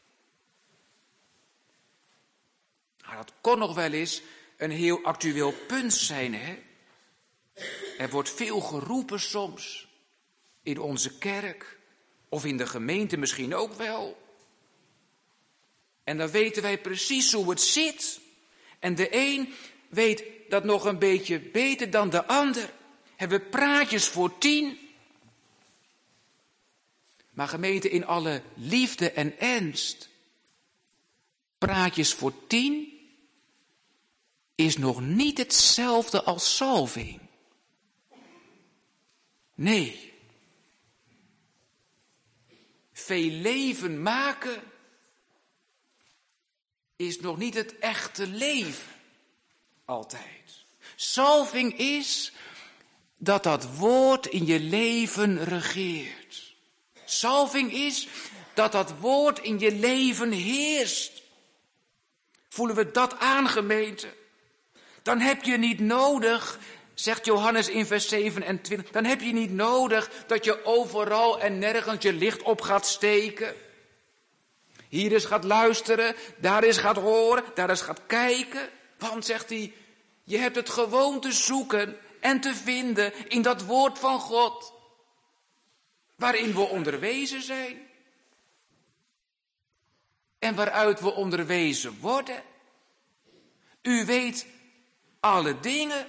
Nou, dat kon nog wel eens een heel actueel punt zijn, hè? Er wordt veel geroepen soms, in onze kerk, of in de gemeente misschien ook wel. En dan weten wij precies hoe het zit. En de een weet dat nog een beetje beter dan de ander. Hebben praatjes voor 10. Maar gemeente, in alle liefde en ernst, praatjes voor 10 is nog niet hetzelfde als zalving. Nee. Veel leven maken is nog niet het echte leven. Altijd. Zalving is dat dat woord in je leven regeert. Zalving is dat dat woord in je leven heerst. Voelen we dat aan, gemeente? Dan heb je niet nodig, zegt Johannes in vers 27, dan heb je niet nodig dat je overal en nergens je licht op gaat steken. Hier eens gaat luisteren, daar eens gaat horen, daar eens gaat kijken. Want, zegt hij, je hebt het gewoon te zoeken en te vinden in dat woord van God, waarin we onderwezen zijn. En waaruit we onderwezen worden. U weet alle dingen.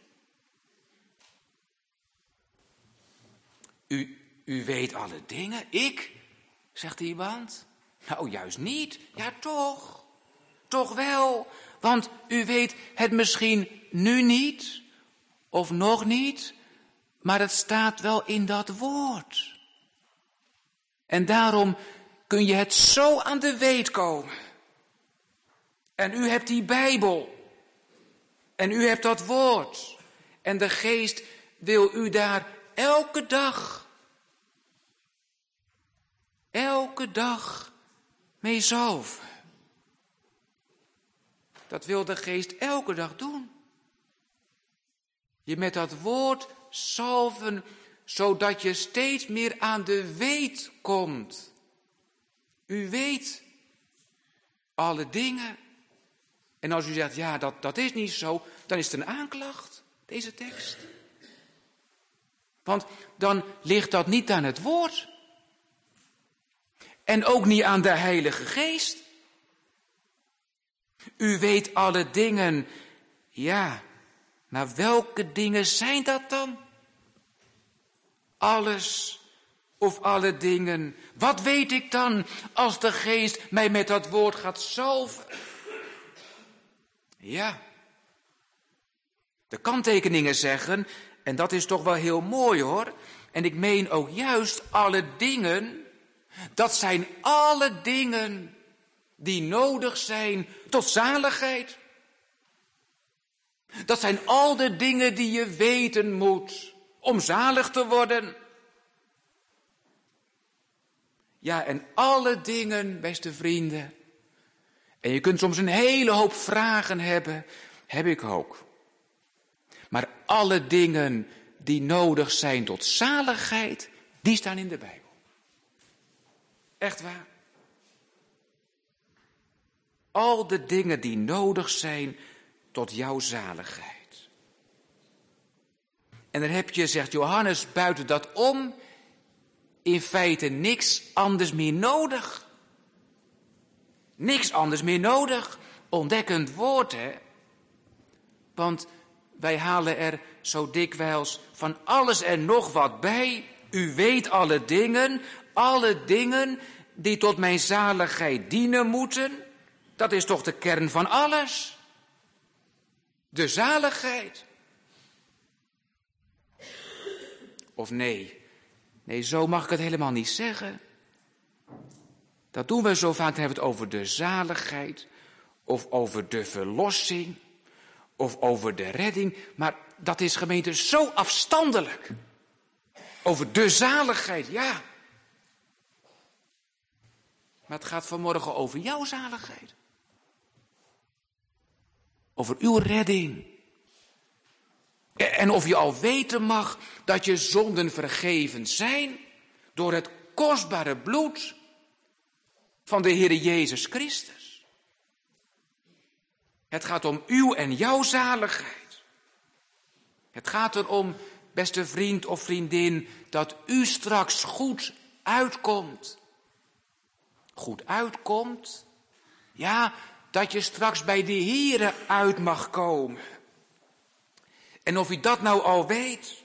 U weet alle dingen? Ik? Zegt iemand. Nou, juist niet. Ja, toch. Toch wel. Want u weet het misschien nu niet. Of nog niet. Maar het staat wel in dat woord. En daarom kun je het zo aan de weet komen. En u hebt die Bijbel. En u hebt dat woord. En de Geest wil u daar elke dag mee zalven. Dat wil de Geest elke dag doen. Je met dat woord zalven, zodat je steeds meer aan de weet komt. U weet alle dingen. En als u zegt, ja, dat is niet zo, dan is het een aanklacht, deze tekst. Want dan ligt dat niet aan het woord. En ook niet aan de Heilige Geest. U weet alle dingen. Ja, maar welke dingen zijn dat dan? Alles of alle dingen? Wat weet ik dan als de Geest mij met dat woord gaat zalven? Ja, de kanttekeningen zeggen, en dat is toch wel heel mooi hoor, en ik meen ook juist alle dingen, dat zijn alle dingen die nodig zijn tot zaligheid. Dat zijn al de dingen die je weten moet om zalig te worden. Ja, en alle dingen, beste vrienden. En je kunt soms een hele hoop vragen hebben, heb ik ook. Maar alle dingen die nodig zijn tot zaligheid, die staan in de Bijbel. Echt waar. Al de dingen die nodig zijn tot jouw zaligheid. En dan heb je, zegt Johannes, buiten dat om, in feite niks anders meer nodig. Niks anders meer nodig. Ontdekkend woord, hè. Want wij halen er zo dikwijls van alles en nog wat bij. U weet alle dingen die tot mijn zaligheid dienen moeten. Dat is toch de kern van alles? De zaligheid. Of nee, zo mag ik het helemaal niet zeggen. Dat doen we zo vaak, dan hebben we het over de zaligheid, of over de verlossing, of over de redding. Maar dat is, gemeente, zo afstandelijk. Over de zaligheid, ja. Maar het gaat vanmorgen over jouw zaligheid. Over uw redding. En of je al weten mag dat je zonden vergeven zijn door het kostbare bloed van de Heer Jezus Christus. Het gaat om uw en jouw zaligheid. Het gaat erom, beste vriend of vriendin, dat u straks goed uitkomt. Goed uitkomt? Ja, dat je straks bij de Heere uit mag komen. En of u dat nou al weet.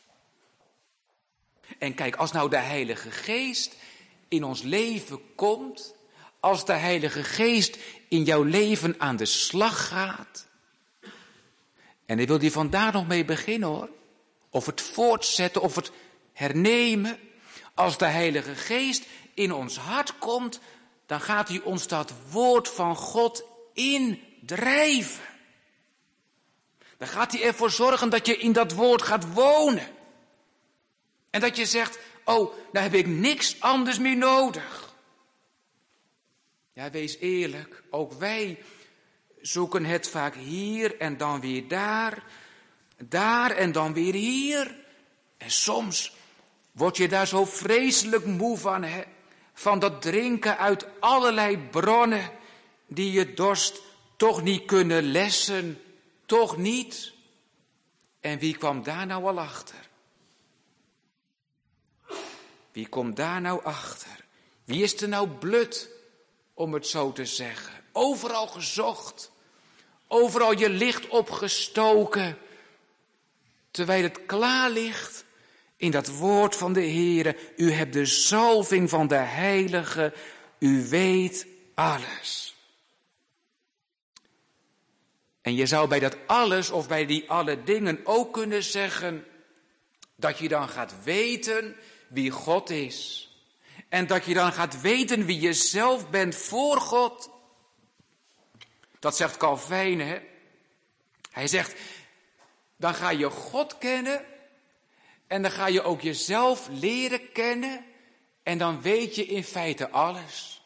En kijk, als nou de Heilige Geest in ons leven komt, als de Heilige Geest in jouw leven aan de slag gaat. En ik wil die vandaag nog mee beginnen hoor. Of het voortzetten, of het hernemen. Als de Heilige Geest in ons hart komt, dan gaat hij ons dat woord van God indrijven. Dan gaat hij ervoor zorgen dat je in dat woord gaat wonen. En dat je zegt, oh, nou heb ik niks anders meer nodig. Ja, wees eerlijk, ook wij zoeken het vaak hier en dan weer daar. Daar en dan weer hier. En soms word je daar zo vreselijk moe van, hè? Van dat drinken uit allerlei bronnen die je dorst toch niet kunnen lessen. Toch niet? En wie kwam daar nou al achter? Wie komt daar nou achter? Wie is er nou blut, om het zo te zeggen? Overal gezocht. Overal je licht opgestoken. Terwijl het klaar ligt in dat woord van de Heere. U hebt de zalving van de Heilige. U weet alles. En je zou bij dat alles of bij die alle dingen ook kunnen zeggen dat je dan gaat weten wie God is. En dat je dan gaat weten wie je zelf bent voor God. Dat zegt Calvijn, hè. Hij zegt, dan ga je God kennen en dan ga je ook jezelf leren kennen en dan weet je in feite alles.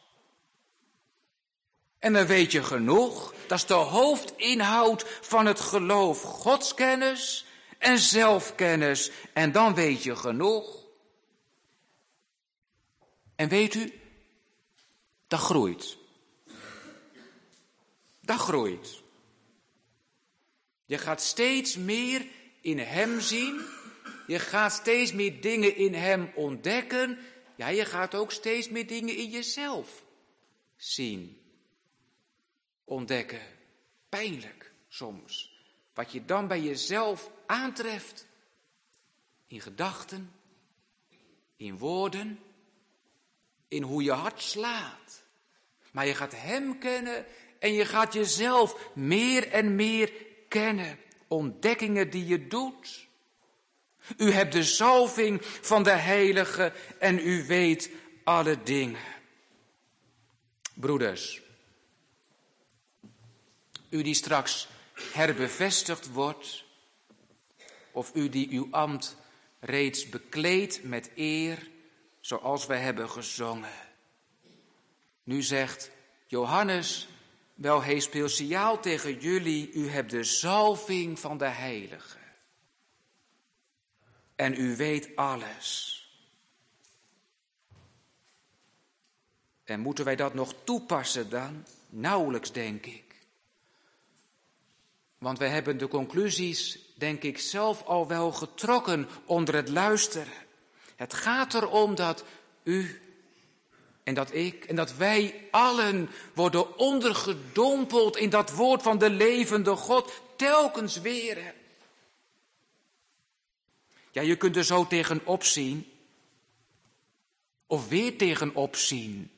En dan weet je genoeg. Dat is de hoofdinhoud van het geloof. Godskennis en zelfkennis. En dan weet je genoeg. En weet u, dat groeit. Dat groeit. Je gaat steeds meer in hem zien. Je gaat steeds meer dingen in hem ontdekken. Ja, je gaat ook steeds meer dingen in jezelf zien. Ontdekken. Pijnlijk soms. Wat je dan bij jezelf aantreft. In gedachten. in woorden, in hoe je hart slaat. Maar je gaat hem kennen en je gaat jezelf meer en meer kennen. Ontdekkingen die je doet. U hebt de zalving van de Heilige en u weet alle dingen. Broeders, u die straks herbevestigd wordt, of u die uw ambt reeds bekleedt met eer, zoals wij hebben gezongen. Nu zegt Johannes wel heel speciaal tegen jullie, u hebt de zalving van de Heilige. En u weet alles. En moeten wij dat nog toepassen dan? Nauwelijks, denk ik. Want wij hebben de conclusies, denk ik, zelf al wel getrokken onder het luisteren. Het gaat erom dat u en dat ik en dat wij allen worden ondergedompeld in dat woord van de levende God, telkens weer. Ja, je kunt er zo tegenop zien, of weer tegenop zien.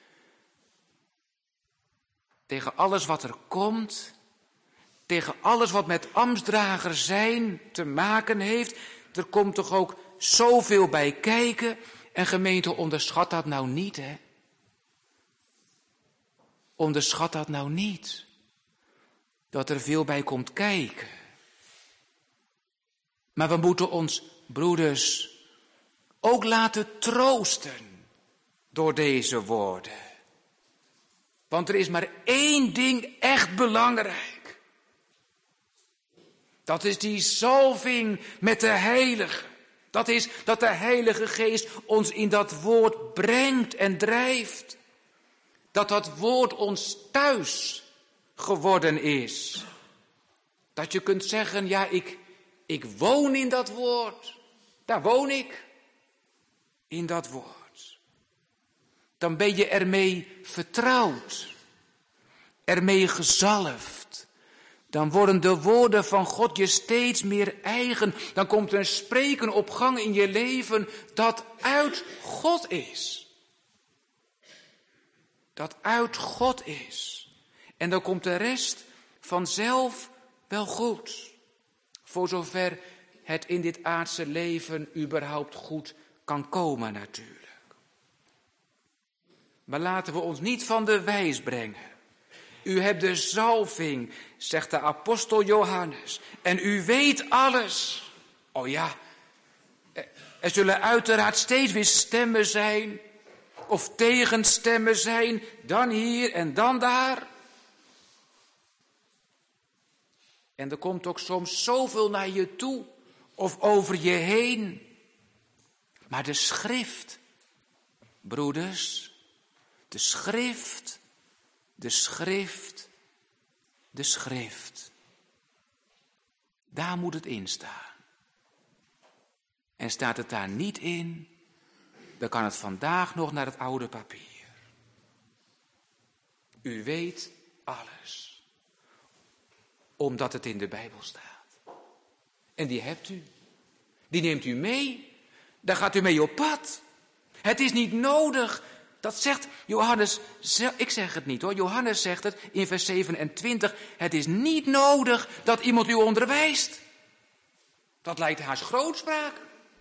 Tegen alles wat er komt, tegen alles wat met ambtsdrager zijn te maken heeft. Er komt toch ook zoveel bij kijken. En gemeente, onderschat dat nou niet, hè? Onderschat dat nou niet. Dat er veel bij komt kijken. Maar we moeten ons, broeders, ook laten troosten door deze woorden. Want er is maar één ding echt belangrijk. Dat is die zalving met de Heilige. Dat is dat de Heilige Geest ons in dat woord brengt en drijft. Dat dat woord ons thuis geworden is. Dat je kunt zeggen, ja, ik woon in dat woord. Daar woon ik. In dat woord. Dan ben je ermee vertrouwd. Ermee gezalfd. Dan worden de woorden van God je steeds meer eigen. Dan komt er een spreken op gang in je leven dat uit God is. Dat uit God is. En dan komt de rest vanzelf wel goed. Voor zover het in dit aardse leven überhaupt goed kan komen natuurlijk. Maar laten we ons niet van de wijs brengen. U hebt de zalving, zegt de apostel Johannes. En u weet alles. Oh ja, er zullen uiteraard steeds weer stemmen zijn. Of tegenstemmen zijn. Dan hier en dan daar. En er komt ook soms zoveel naar je toe. Of over je heen. Maar de schrift, broeders. De schrift. De schrift, de schrift. Daar moet het in staan. En staat het daar niet in, dan kan het vandaag nog naar het oude papier. U weet alles. Omdat het in de Bijbel staat. En die hebt u. Die neemt u mee. Daar gaat u mee op pad. Het is niet nodig. Dat zegt Johannes, ik zeg het niet hoor, Johannes zegt het in vers 27. Het is niet nodig dat iemand u onderwijst. Dat lijkt haast grootspraak.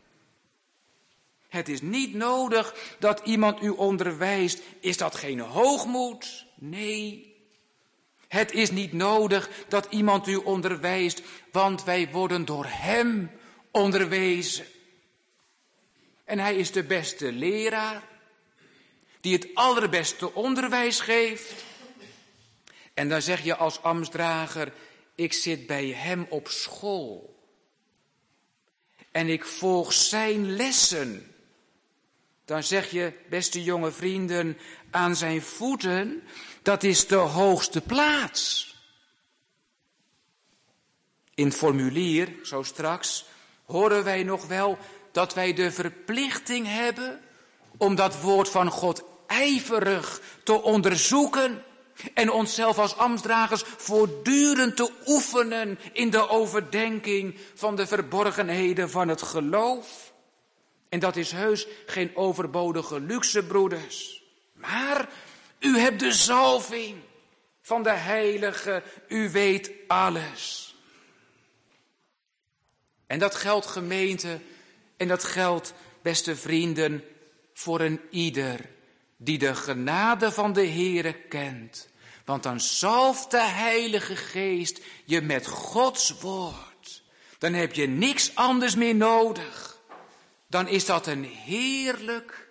Het is niet nodig dat iemand u onderwijst. Is dat geen hoogmoed? Nee. Het is niet nodig dat iemand u onderwijst, want wij worden door hem onderwezen. En hij is de beste leraar. Die het allerbeste onderwijs geeft. En dan zeg je als ambtsdrager, ik zit bij hem op school. En ik volg zijn lessen. Dan zeg je, beste jonge vrienden, aan zijn voeten, dat is de hoogste plaats. In het formulier, zo straks, horen wij nog wel dat wij de verplichting hebben om dat woord van God ijverig te onderzoeken en onszelf als ambtsdragers voortdurend te oefenen in de overdenking van de verborgenheden van het geloof. En dat is heus geen overbodige luxe, broeders. Maar u hebt de zalving van de Heilige, u weet alles. En dat geldt, gemeente, en dat geldt, beste vrienden, voor een ieder die de genade van de Heere kent. Want dan zalft de Heilige Geest je met Gods woord. Dan heb je niks anders meer nodig. Dan is dat een heerlijk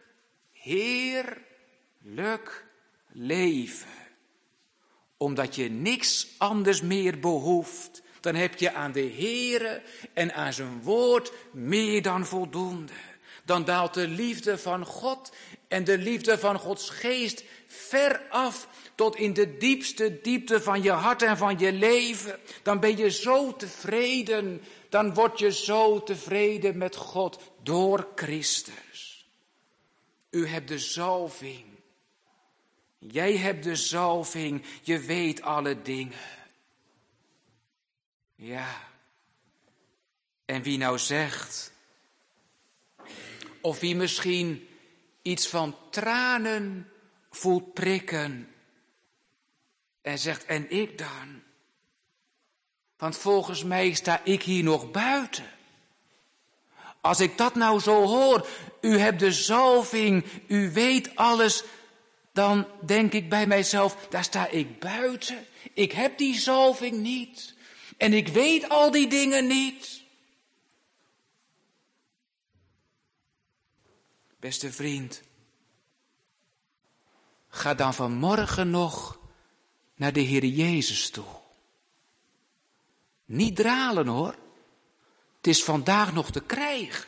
leven. Omdat je niks anders meer behoeft. Dan heb je aan de Heere en aan zijn woord meer dan voldoende. Dan daalt de liefde van God en de liefde van Gods geest ver af tot in de diepste diepte van je hart en van je leven. Dan ben je zo tevreden, dan word je zo tevreden met God door Christus. U hebt de zalving. Jij hebt de zalving, je weet alle dingen. Ja, en wie nou zegt, of wie misschien iets van tranen voelt prikken en zegt, en ik dan? Want volgens mij sta ik hier nog buiten. Als ik dat nou zo hoor, u hebt de zalving, u weet alles, dan denk ik bij mijzelf, daar sta ik buiten. Ik heb die zalving niet. En ik weet al die dingen niet. Beste vriend, ga dan vanmorgen nog naar de Heer Jezus toe. Niet dralen hoor. Het is vandaag nog te krijgen.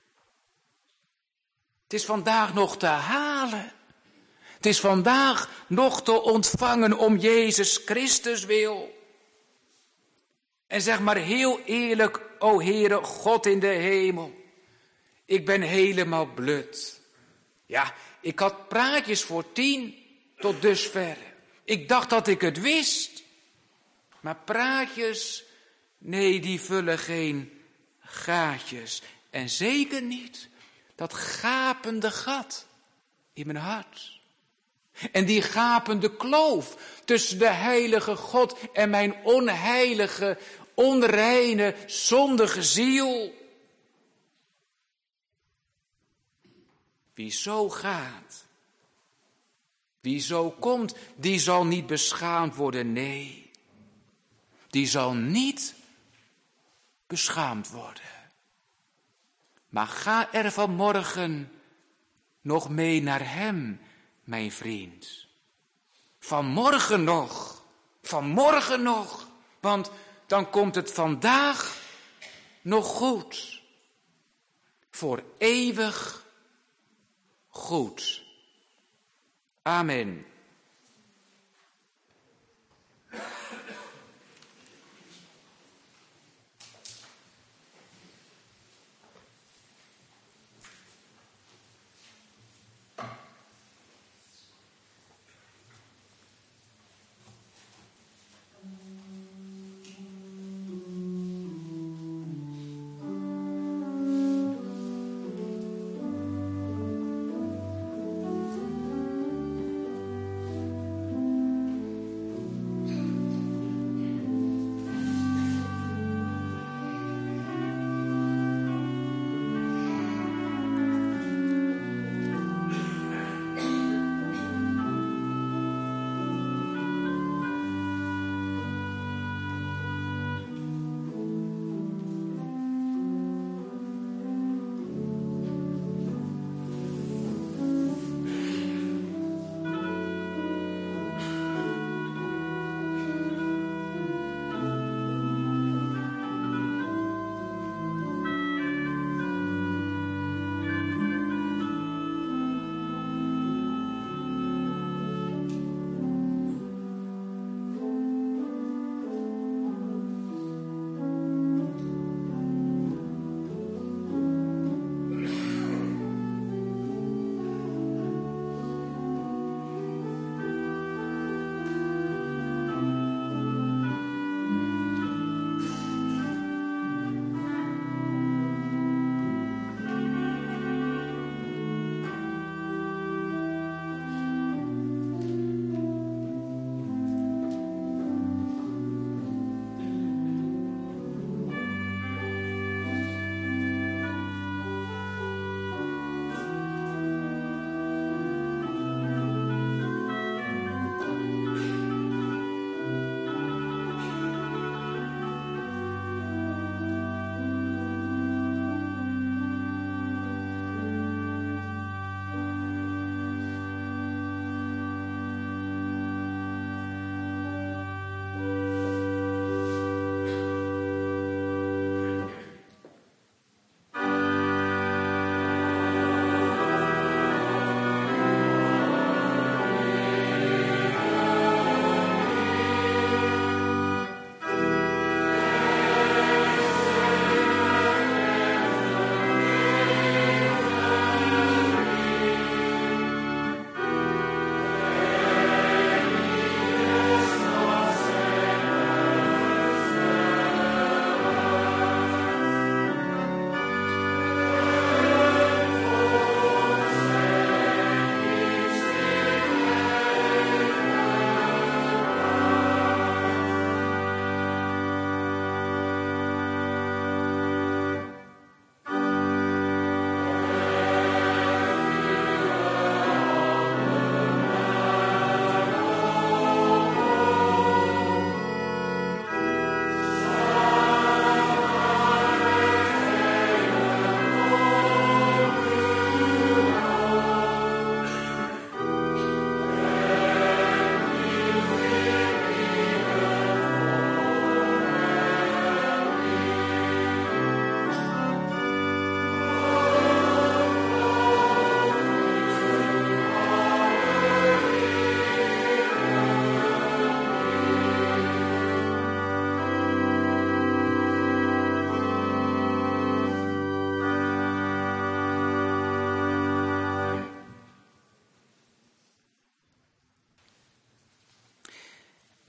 Het is vandaag nog te halen. Het is vandaag nog te ontvangen om Jezus Christus wil. En zeg maar heel eerlijk, o Heere God in de hemel. Ik ben helemaal blut. Ja, ik had praatjes voor 10 tot dusver. Ik dacht dat ik het wist. Maar praatjes, nee, die vullen geen gaatjes. En zeker niet dat gapende gat in mijn hart. En die gapende kloof tussen de heilige God en mijn onheilige, onreine, zondige ziel. Wie zo gaat, wie zo komt, die zal niet beschaamd worden, nee. Die zal niet beschaamd worden. Maar ga er vanmorgen nog mee naar hem, mijn vriend. Vanmorgen nog, want dan komt het vandaag nog goed. Voor eeuwig goed. Amen.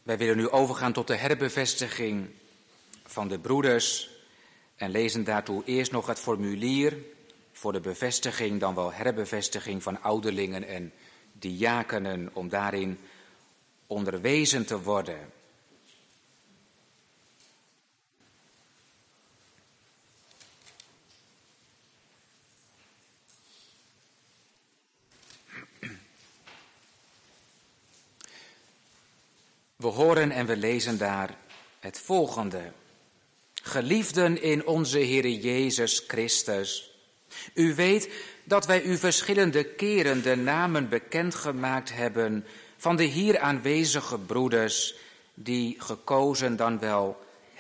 Wij willen nu overgaan tot de herbevestiging van de broeders en lezen daartoe eerst nog het formulier voor de bevestiging, dan wel herbevestiging van ouderlingen en diakenen, om daarin onderwezen te worden. We horen en we lezen daar het volgende. Geliefden in onze Heere Jezus Christus, u weet dat wij u verschillende keren de namen bekendgemaakt hebben van de hier aanwezige broeders, die gekozen dan wel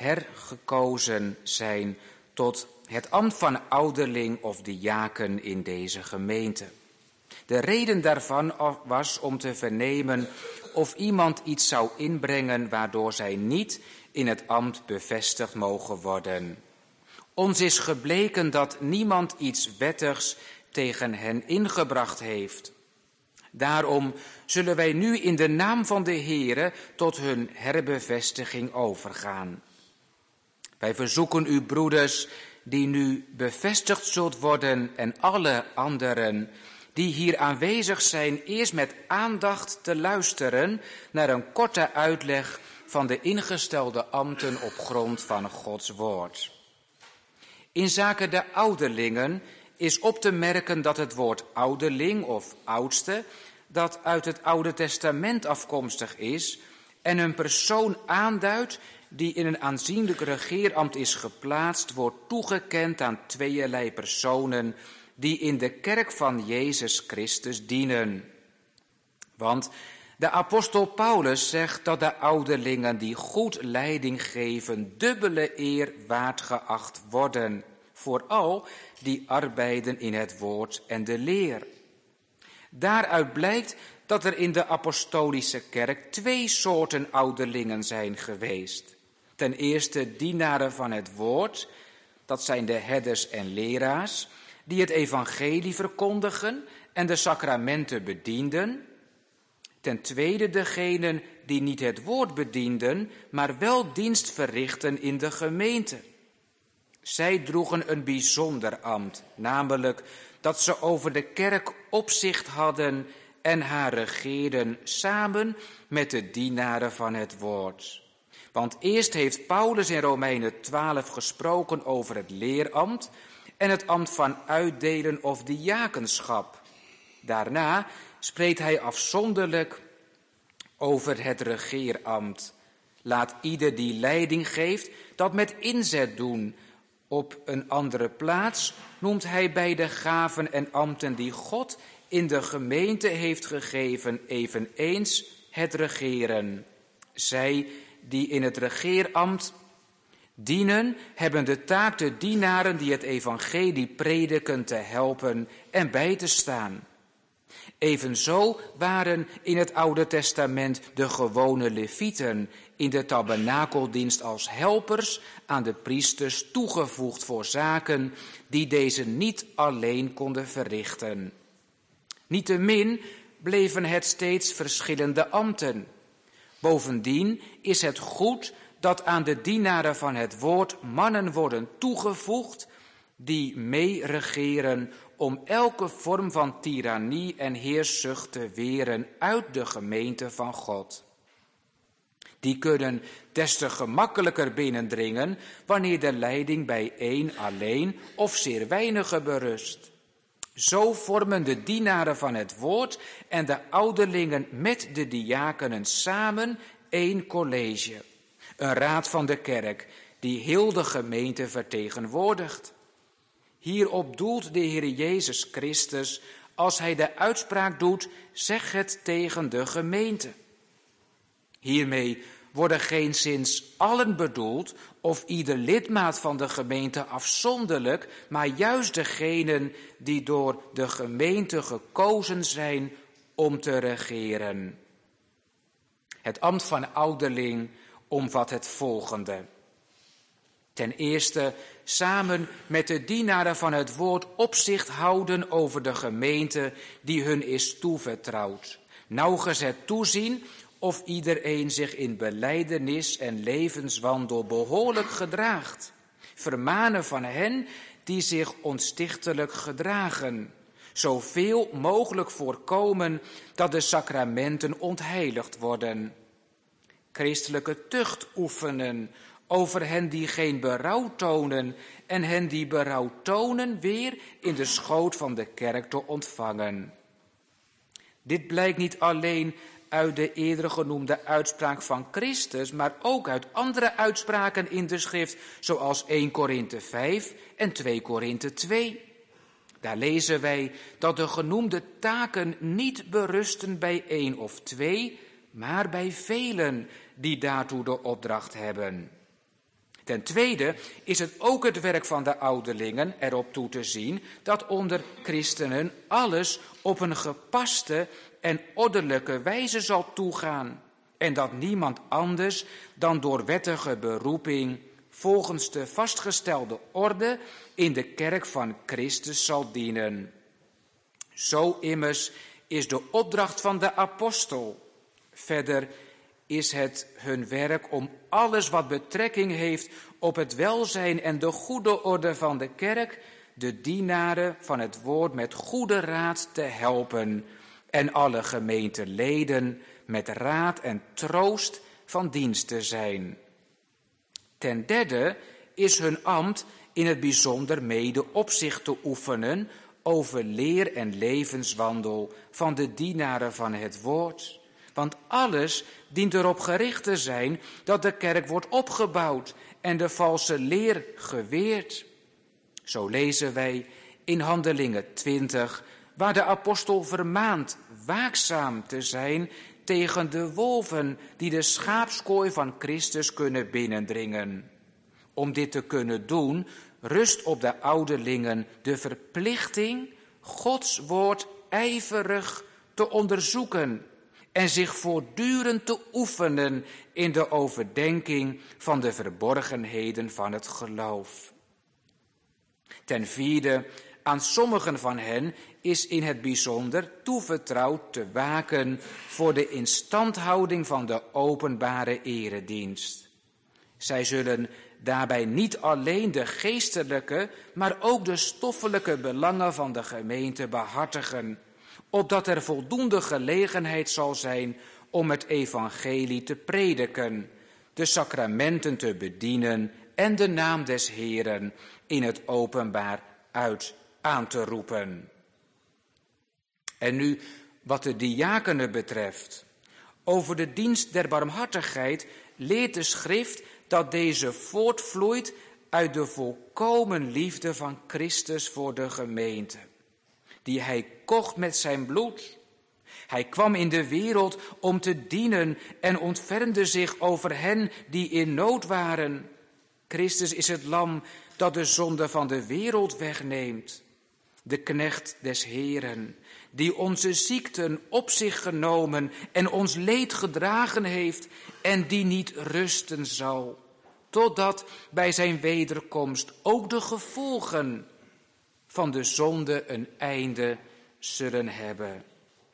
hergekozen zijn tot het ambt van ouderling of diaken in deze gemeente. De reden daarvan was om te vernemen of iemand iets zou inbrengen waardoor zij niet in het ambt bevestigd mogen worden. Ons is gebleken dat niemand iets wettigs tegen hen ingebracht heeft. Daarom zullen wij nu in de naam van de Heere tot hun herbevestiging overgaan. Wij verzoeken u, broeders, die nu bevestigd zult worden, en alle anderen die hier aanwezig zijn, eerst met aandacht te luisteren naar een korte uitleg van de ingestelde ambten op grond van Gods woord. In zaken de ouderlingen is op te merken dat het woord ouderling of oudste, dat uit het Oude Testament afkomstig is en een persoon aanduidt die in een aanzienlijk regeerambt is geplaatst, wordt toegekend aan tweeërlei personen die in de kerk van Jezus Christus dienen. Want de apostel Paulus zegt dat de ouderlingen die goed leiding geven dubbele eer waard geacht worden, vooral die arbeiden in het woord en de leer. Daaruit blijkt dat er in de apostolische kerk 2 soorten ouderlingen zijn geweest. Ten eerste dienaren van het woord, dat zijn de herders en leraars, die het evangelie verkondigen en de sacramenten bedienden. Ten tweede degenen die niet het woord bedienden, maar wel dienst verrichten in de gemeente. Zij droegen een bijzonder ambt, namelijk dat ze over de kerk opzicht hadden en haar regeerden samen met de dienaren van het woord. Want eerst heeft Paulus in Romeinen 12 gesproken over het leerambt en het ambt van uitdelen of diakenschap. Daarna spreekt hij afzonderlijk over het regeerambt. Laat ieder die leiding geeft dat met inzet doen. Op een andere plaats noemt hij bij de gaven en ambten die God in de gemeente heeft gegeven eveneens het regeren. Zij die in het regeerambt dienen, hebben de taak de dienaren die het evangelie prediken te helpen en bij te staan. Evenzo waren in het Oude Testament de gewone levieten in de tabernakeldienst als helpers aan de priesters toegevoegd voor zaken die deze niet alleen konden verrichten. Niettemin bleven het steeds verschillende ambten. Bovendien is het goed dat aan de dienaren van het woord mannen worden toegevoegd die mee regeren om elke vorm van tirannie en heerszucht te weren uit de gemeente van God. Die kunnen des te gemakkelijker binnendringen wanneer de leiding bij één alleen of zeer weinigen berust. Zo vormen de dienaren van het woord en de ouderlingen met de diakenen samen één college, een raad van de kerk die heel de gemeente vertegenwoordigt. Hierop doelt de Heer Jezus Christus als hij de uitspraak doet, zeg het tegen de gemeente. Hiermee worden geenszins allen bedoeld of ieder lidmaat van de gemeente afzonderlijk, maar juist degenen die door de gemeente gekozen zijn om te regeren. Het ambt van ouderling omvat het volgende. Ten eerste, samen met de dienaren van het woord opzicht houden over de gemeente die hun is toevertrouwd. Nauwgezet toezien of iedereen zich in belijdenis en levenswandel behoorlijk gedraagt. Vermanen van hen die zich onstichtelijk gedragen. Zoveel mogelijk voorkomen dat de sacramenten ontheiligd worden. Christelijke tucht oefenen over hen die geen berouw tonen en hen die berouw tonen weer in de schoot van de kerk te ontvangen. Dit blijkt niet alleen uit de eerder genoemde uitspraak van Christus, maar ook uit andere uitspraken in de schrift, zoals 1 Korinthe 5 en 2 Korinthe 2. Daar lezen wij dat de genoemde taken niet berusten bij 1 of 2, maar bij velen die daartoe de opdracht hebben. Ten tweede is het ook het werk van de ouderlingen erop toe te zien dat onder christenen alles op een gepaste en ordelijke wijze zal toegaan en dat niemand anders dan door wettige beroeping volgens de vastgestelde orde in de kerk van Christus zal dienen. Zo immers is de opdracht van de apostel. Verder is het hun werk om alles wat betrekking heeft op het welzijn en de goede orde van de kerk, de dienaren van het woord met goede raad te helpen en alle gemeenteleden met raad en troost van dienst te zijn. Ten derde is hun ambt in het bijzonder mede opzicht te oefenen over leer en levenswandel van de dienaren van het woord. Want alles dient erop gericht te zijn dat de kerk wordt opgebouwd en de valse leer geweerd. Zo lezen wij in Handelingen 20, waar de apostel vermaant waakzaam te zijn tegen de wolven die de schaapskooi van Christus kunnen binnendringen. Om dit te kunnen doen, rust op de ouderlingen de verplichting Gods woord ijverig te onderzoeken en zich voortdurend te oefenen in de overdenking van de verborgenheden van het geloof. Ten vierde, aan sommigen van hen is in het bijzonder toevertrouwd te waken voor de instandhouding van de openbare eredienst. Zij zullen daarbij niet alleen de geestelijke, maar ook de stoffelijke belangen van de gemeente behartigen, opdat er voldoende gelegenheid zal zijn om het evangelie te prediken, de sacramenten te bedienen en de naam des Heeren in het openbaar aan te roepen. En nu wat de diakenen betreft. Over de dienst der barmhartigheid leert de schrift dat deze voortvloeit uit de volkomen liefde van Christus voor de gemeente, die hij kocht met zijn bloed. Hij kwam in de wereld om te dienen en ontfermde zich over hen die in nood waren. Christus is het lam dat de zonde van de wereld wegneemt. De knecht des Heeren, die onze ziekten op zich genomen en ons leed gedragen heeft en die niet rusten zal, totdat bij zijn wederkomst ook de gevolgen van de zonde een einde zullen hebben.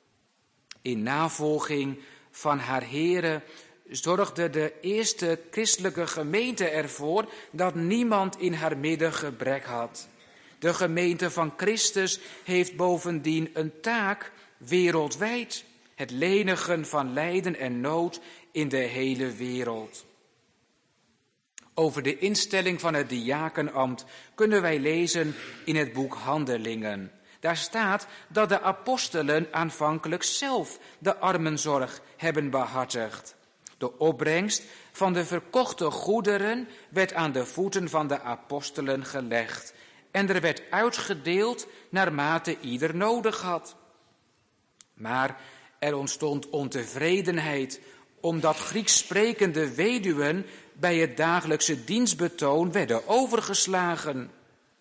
In navolging van haar Heere zorgde de eerste christelijke gemeente ervoor dat niemand in haar midden gebrek had. De gemeente van Christus heeft bovendien een taak wereldwijd, het lenigen van lijden en nood in de hele wereld. Over de instelling van het diakenambt kunnen wij lezen in het boek Handelingen. Daar staat dat de apostelen aanvankelijk zelf de armenzorg hebben behartigd. De opbrengst van de verkochte goederen werd aan de voeten van de apostelen gelegd en er werd uitgedeeld naarmate ieder nodig had. Maar er ontstond ontevredenheid omdat Grieks sprekende weduwen bij het dagelijkse dienstbetoon werden overgeslagen.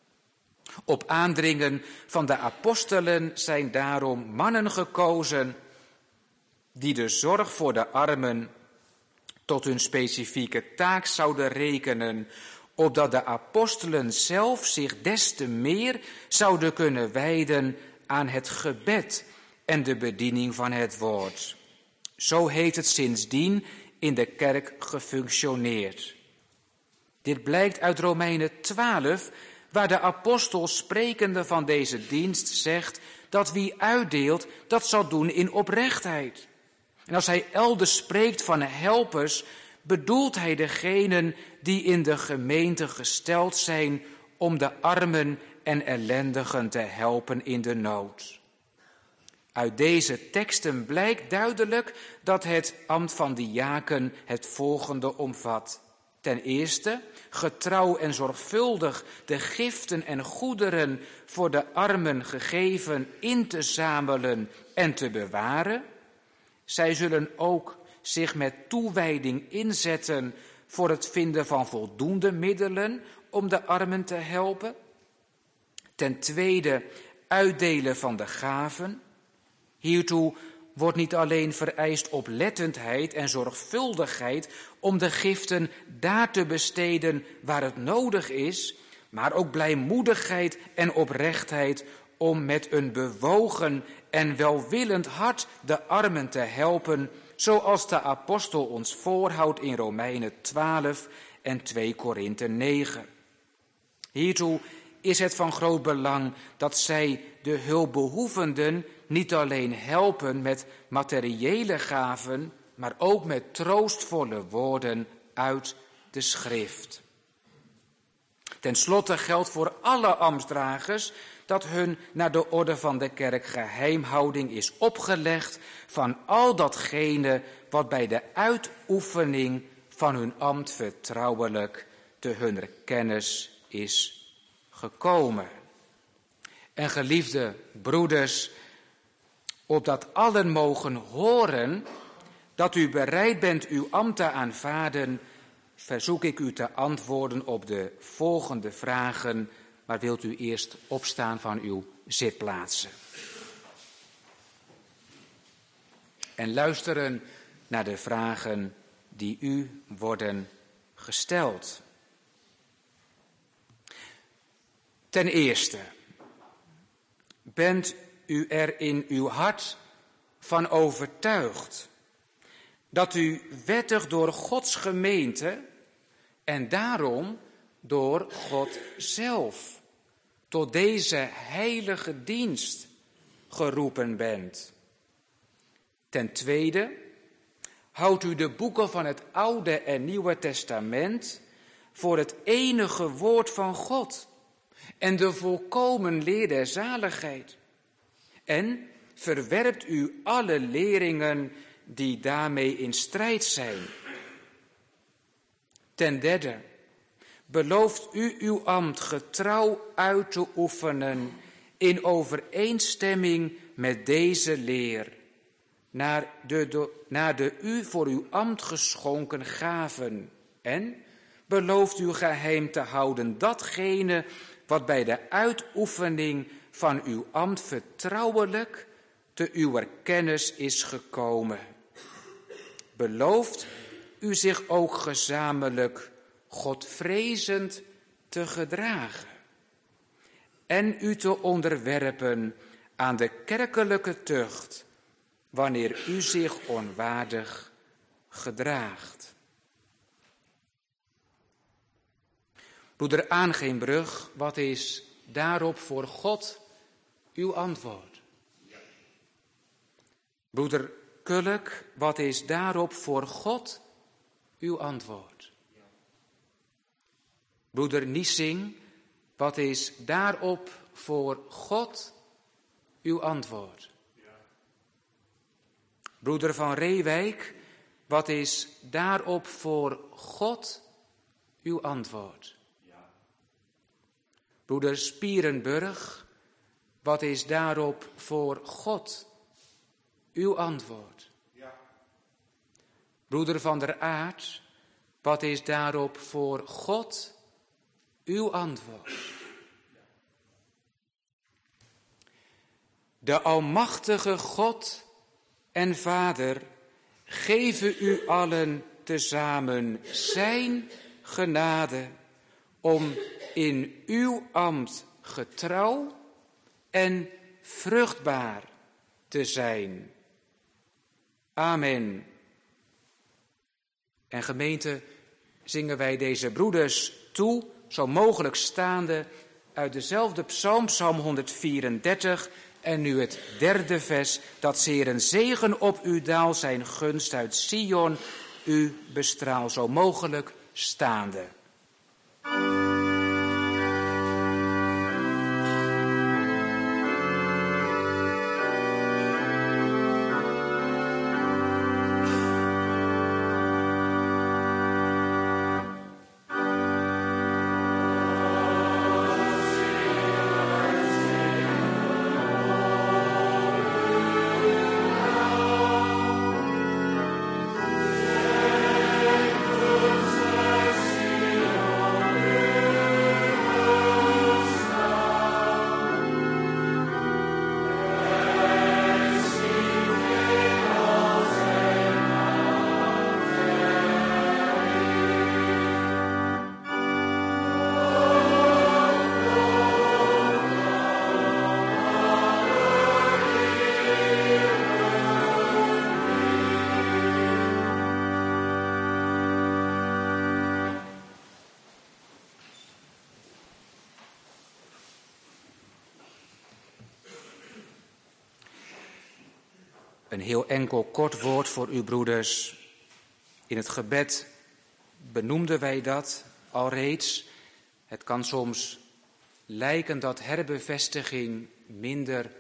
Op aandringen van de apostelen zijn daarom mannen gekozen die de zorg voor de armen tot hun specifieke taak zouden rekenen, opdat de apostelen zelf zich des te meer zouden kunnen wijden aan het gebed en de bediening van het woord. Zo heeft het sindsdien in de kerk gefunctioneerd. Dit blijkt uit Romeinen 12, waar de apostel sprekende van deze dienst zegt dat wie uitdeelt, dat zal doen in oprechtheid. En als hij elders spreekt van helpers, bedoelt hij degenen die in de gemeente gesteld zijn om de armen en ellendigen te helpen in de nood. Uit deze teksten blijkt duidelijk dat het ambt van diaken het volgende omvat. Ten eerste, getrouw en zorgvuldig de giften en goederen voor de armen gegeven in te zamelen en te bewaren. Zij zullen ook zich met toewijding inzetten voor het vinden van voldoende middelen om de armen te helpen. Ten tweede, uitdelen van de gaven. Hiertoe wordt niet alleen vereist oplettendheid en zorgvuldigheid om de giften daar te besteden waar het nodig is, maar ook blijmoedigheid en oprechtheid om met een bewogen en welwillend hart de armen te helpen, zoals de apostel ons voorhoudt in Romeinen 12 en 2 Korinthe 9. Hiertoe is het van groot belang dat zij de hulpbehoevenden niet alleen helpen met materiële gaven, maar ook met troostvolle woorden uit de schrift. Ten slotte geldt voor alle ambtsdragers dat hun naar de orde van de kerk geheimhouding is opgelegd van al datgene wat bij de uitoefening van hun ambt vertrouwelijk te hun kennis is gekomen. En geliefde broeders, opdat allen mogen horen dat u bereid bent uw ambt te aanvaarden, verzoek ik u te antwoorden op de volgende vragen, maar wilt u eerst opstaan van uw zitplaatsen. En luisteren naar de vragen die u worden gesteld. Ten eerste, bent u er in uw hart van overtuigd dat u wettig door Gods gemeente en daarom door God zelf tot deze heilige dienst geroepen bent? Ten tweede, houdt u de boeken van het Oude en Nieuwe Testament voor het enige woord van God en de volkomen leer der zaligheid? En verwerpt u alle leringen die daarmee in strijd zijn? Ten derde, belooft u uw ambt getrouw uit te oefenen in overeenstemming met deze leer, naar de u voor uw ambt geschonken gaven? En belooft u geheim te houden datgene wat bij de uitoefening van uw ambt vertrouwelijk te uw kennis is gekomen? Belooft u zich ook gezamenlijk Godvrezend te gedragen en u te onderwerpen aan de kerkelijke tucht wanneer u zich onwaardig gedraagt? Broeder Aangeenbrug, wat is daarop voor God uw antwoord? Broeder Kulk, wat is daarop voor God uw antwoord? Broeder Niesing, wat is daarop voor God uw antwoord? Broeder van Reewijk, wat is daarop voor God uw antwoord? Broeder Spierenburg, wat is daarop voor God uw antwoord? Broeder van der Aert, wat is daarop voor God uw antwoord? De almachtige God en Vader geven u allen tezamen zijn genade om in uw ambt getrouw en vruchtbaar te zijn. Amen. En gemeente, zingen wij deze broeders toe, zo mogelijk staande, uit dezelfde psalm, psalm 134, en nu het 3e vers, dat Heeren zegen op u daal, zijn gunst uit Sion u bestraal, zo mogelijk staande. Een heel enkel kort woord voor u, broeders. In het gebed benoemden wij dat alreeds. Het kan soms lijken dat herbevestiging minder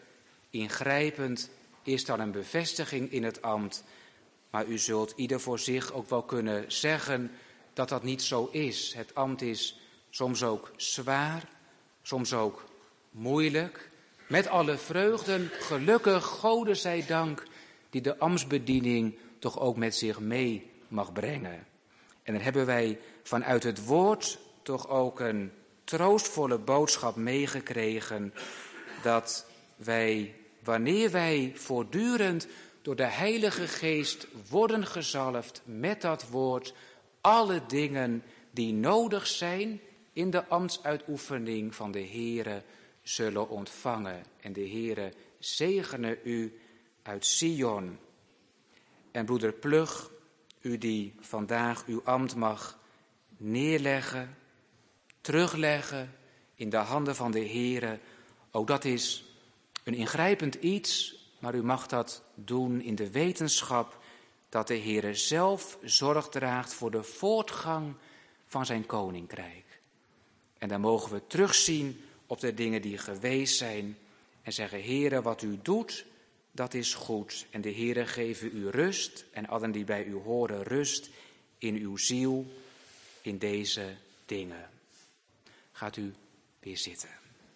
ingrijpend is dan een bevestiging in het ambt. Maar u zult ieder voor zich ook wel kunnen zeggen dat dat niet zo is. Het ambt is soms ook zwaar, soms ook moeilijk. Met alle vreugden, gelukkig, Gode zij dank, die de ambtsbediening toch ook met zich mee mag brengen. En dan hebben wij vanuit het woord toch ook een troostvolle boodschap meegekregen, dat wij, wanneer wij voortdurend door de Heilige Geest worden gezalfd met dat woord, alle dingen die nodig zijn in de ambtsuitoefening van de Heere zullen ontvangen. En de Heere zegene u uit Sion. En broeder Plug, u die vandaag uw ambt mag neerleggen, terugleggen in de handen van de Heere, ook dat is een ingrijpend iets, maar u mag dat doen in de wetenschap dat de Heere zelf zorg draagt voor de voortgang van zijn koninkrijk. En dan mogen we terugzien op de dingen die geweest zijn en zeggen, Heere, wat u doet, dat is goed. En de Heere geven u rust en allen die bij u horen rust in uw ziel in deze dingen. Gaat u weer zitten.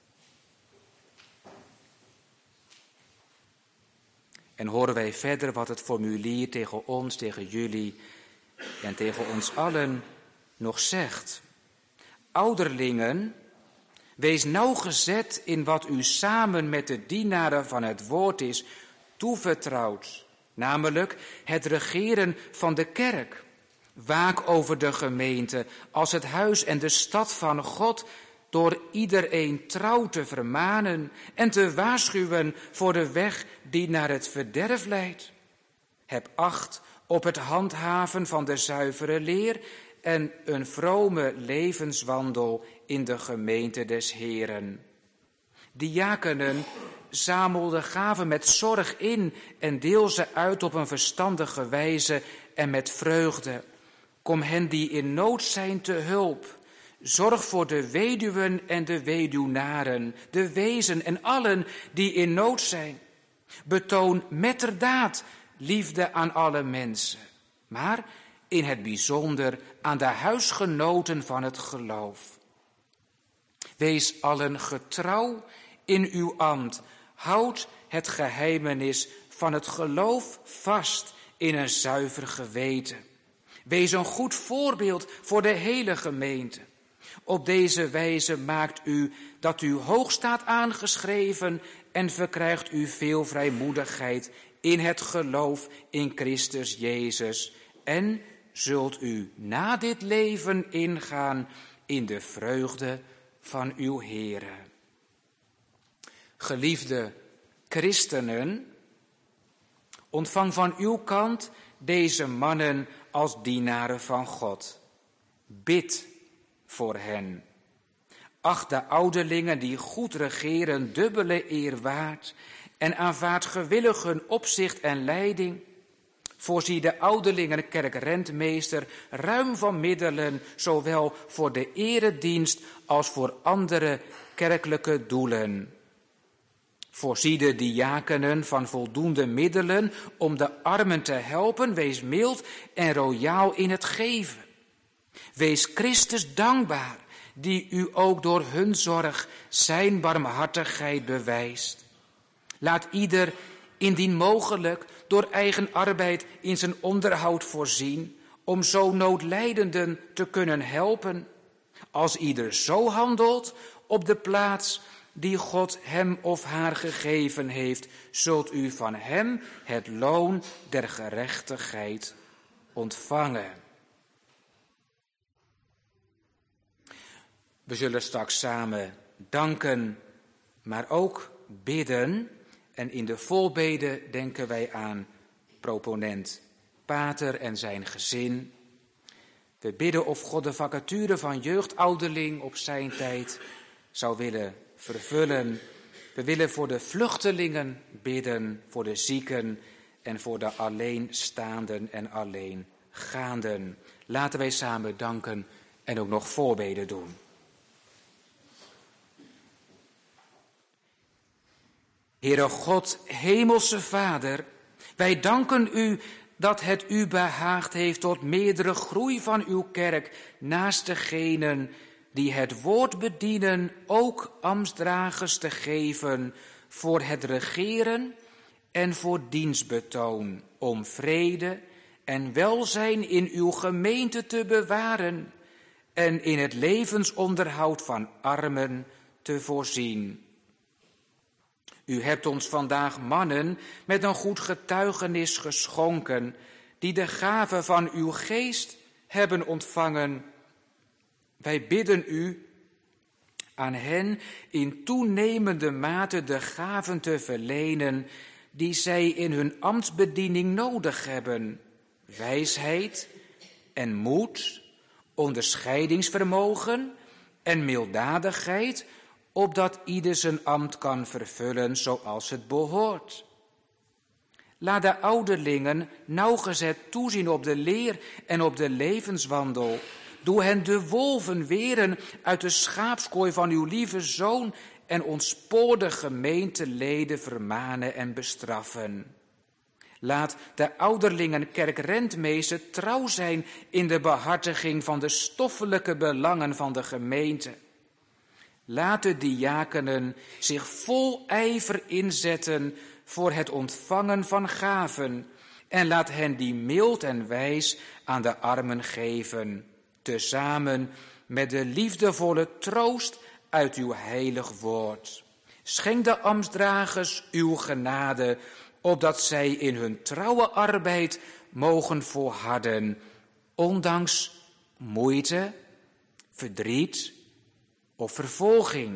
En horen wij verder wat het formulier tegen ons, tegen jullie en tegen ons allen nog zegt. Ouderlingen, wees nauwgezet in wat u samen met de dienaren van het woord is toevertrouwd, namelijk het regeren van de kerk. Waak over de gemeente als het huis en de stad van God, door iedereen trouw te vermanen en te waarschuwen voor de weg die naar het verderf leidt. Heb acht op het handhaven van de zuivere leer en een vrome levenswandel in de gemeente des Heeren. Diakenen, zamel de gaven met zorg in en deel ze uit op een verstandige wijze en met vreugde. Kom hen die in nood zijn te hulp. Zorg voor de weduwen en de weduwnaren, de wezen en allen die in nood zijn. Betoon metterdaad liefde aan alle mensen, maar in het bijzonder aan de huisgenoten van het geloof. Wees allen getrouw in uw ambt. Houd het geheimenis van het geloof vast in een zuiver geweten. Wees een goed voorbeeld voor de hele gemeente. Op deze wijze maakt u dat u hoog staat aangeschreven en verkrijgt u veel vrijmoedigheid in het geloof in Christus Jezus. En zult u na dit leven ingaan in de vreugde van uw Heere. Geliefde christenen, Ontvang van uw kant deze mannen als dienaren van God. Bid voor hen. Acht de ouderlingen die goed regeren dubbele eer waard en aanvaard gewillig hun opzicht en leiding. Voorzie de ouderlingen kerkrentmeester ruim van middelen, zowel voor de eredienst als voor andere kerkelijke doelen. Voorzie de diakenen van voldoende middelen om de armen te helpen. Wees mild en royaal in het geven. Wees Christus dankbaar, die u ook door hun zorg zijn barmhartigheid bewijst. Laat ieder, indien mogelijk, door eigen arbeid in zijn onderhoud voorzien, om zo noodlijdenden te kunnen helpen. Als ieder zo handelt op de plaats die God hem of haar gegeven heeft, zult u van hem het loon der gerechtigheid ontvangen. We zullen straks samen danken, maar ook bidden. En in de volbede denken wij aan proponent Pater en zijn gezin. We bidden of God de vacature van jeugdouderling op zijn tijd zou willen vervullen. We willen voor de vluchtelingen bidden, voor de zieken en voor de alleenstaanden en alleengaanden. Laten wij samen danken en ook nog voorbeden doen. Heere God, hemelse Vader, wij danken u dat het u behaagd heeft tot meerdere groei van uw kerk, naast degenen die het woord bedienen, ook ambtsdragers te geven voor het regeren en voor dienstbetoon, om vrede en welzijn in uw gemeente te bewaren en in het levensonderhoud van armen te voorzien. U hebt ons vandaag mannen met een goed getuigenis geschonken, die de gave van uw geest hebben ontvangen. Wij bidden u aan hen in toenemende mate de gaven te verlenen die zij in hun ambtsbediening nodig hebben. Wijsheid en moed, onderscheidingsvermogen en milddadigheid, opdat ieder zijn ambt kan vervullen zoals het behoort. Laat de ouderlingen nauwgezet toezien op de leer en op de levenswandel. Doe hen de wolven weren uit de schaapskooi van uw lieve Zoon en ontspoorde gemeenteleden vermanen en bestraffen. Laat de ouderlingen kerkrentmeester trouw zijn in de behartiging van de stoffelijke belangen van de gemeente. Laat de diakenen zich vol ijver inzetten voor het ontvangen van gaven en laat hen die mild en wijs aan de armen geven, tezamen met de liefdevolle troost uit uw heilig woord. Schenk de ambtsdragers uw genade, opdat zij in hun trouwe arbeid mogen volharden, ondanks moeite, verdriet of vervolging.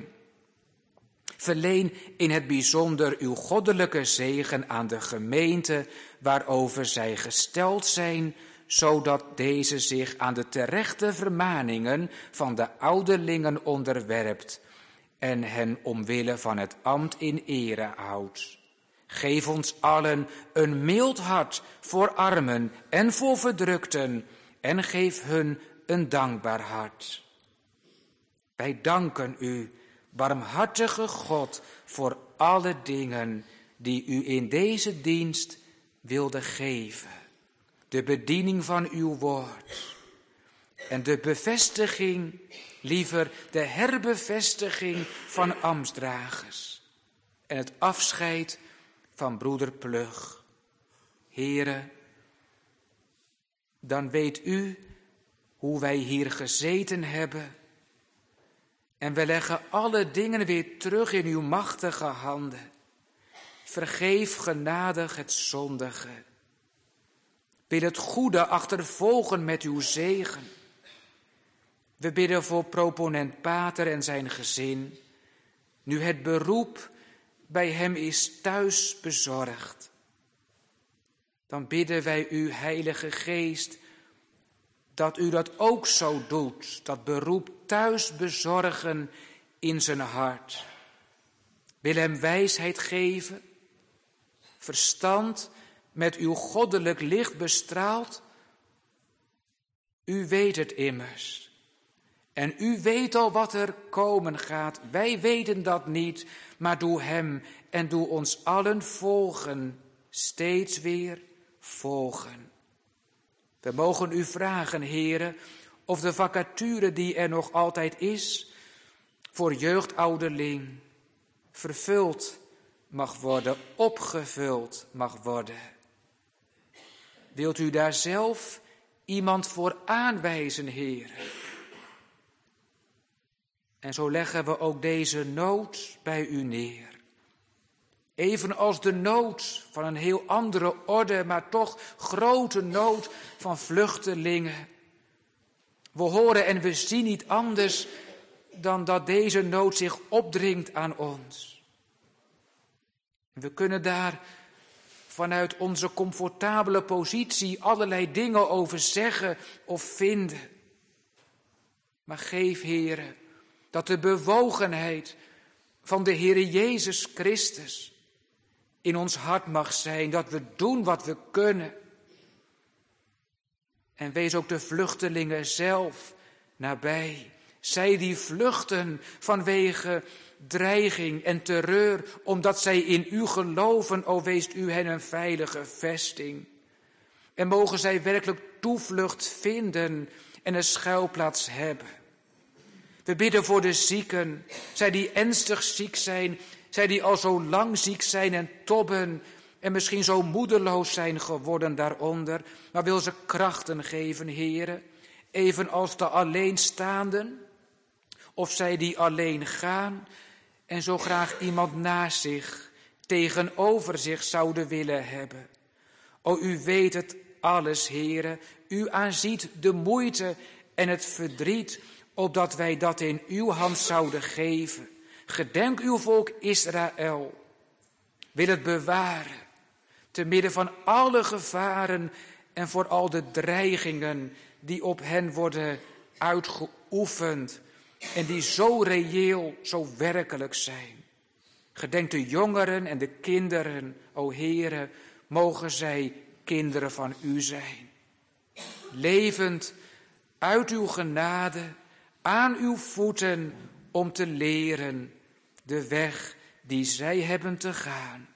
Verleen in het bijzonder uw goddelijke zegen aan de gemeente waarover zij gesteld zijn, zodat deze zich aan de terechte vermaningen van de ouderlingen onderwerpt en hen omwille van het ambt in ere houdt. Geef ons allen een mild hart voor armen en voor verdrukten en geef hun een dankbaar hart. Wij danken u, barmhartige God, voor alle dingen die u in deze dienst wilde geven. De bediening van uw woord en de bevestiging, liever de herbevestiging van ambtsdragers en het afscheid van broeder Plug. Heere, dan weet u hoe wij hier gezeten hebben. En we leggen alle dingen weer terug in uw machtige handen. Vergeef genadig het zondige. Wil het goede achtervolgen met uw zegen. We bidden voor proponent Pater en zijn gezin, nu het beroep bij hem is thuis bezorgd. dan bidden wij u, Heilige Geest, dat u dat ook zo doet, dat beroep thuis bezorgen in zijn hart. Wil hem wijsheid geven, verstand met uw goddelijk licht bestraald. U weet het immers. En u weet al wat er komen gaat. Wij weten dat niet, maar doe hem en doe ons allen volgen, steeds weer volgen. We mogen u vragen, Heere, of de vacature die er nog altijd is voor jeugdouderling vervuld mag worden, opgevuld mag worden. Wilt u daar zelf iemand voor aanwijzen, Heere? En zo leggen we ook deze nood bij u neer. Evenals de nood van een heel andere orde, maar toch grote nood van vluchtelingen. We horen en we zien niet anders dan dat deze nood zich opdringt aan ons. We kunnen daar vanuit onze comfortabele positie allerlei dingen over zeggen of vinden. Maar geef, Heere, dat de bewogenheid van de Heere Jezus Christus in ons hart mag zijn, dat we doen wat we kunnen. En wees ook de vluchtelingen zelf nabij. Zij die vluchten vanwege dreiging en terreur, omdat zij in u geloven, o weest u hen een veilige vesting. En mogen zij werkelijk toevlucht vinden en een schuilplaats hebben. We bidden voor de zieken, zij die ernstig ziek zijn, zij die al zo lang ziek zijn en tobben en misschien zo moedeloos zijn geworden daaronder. Maar wil ze krachten geven, Heere, evenals de alleenstaanden, of zij die alleen gaan en zo graag iemand naast zich, tegenover zich zouden willen hebben. O, u weet het alles, Heere, u aanziet de moeite en het verdriet, opdat wij dat in uw hand zouden geven. Gedenk uw volk Israël. Wil het bewaren, te midden van alle gevaren en voor al de dreigingen die op hen worden uitgeoefend en die zo reëel, zo werkelijk zijn. Gedenk de jongeren en de kinderen, o Heere, mogen zij kinderen van u zijn. Levend uit uw genade, aan uw voeten om te leren de weg die zij hebben te gaan.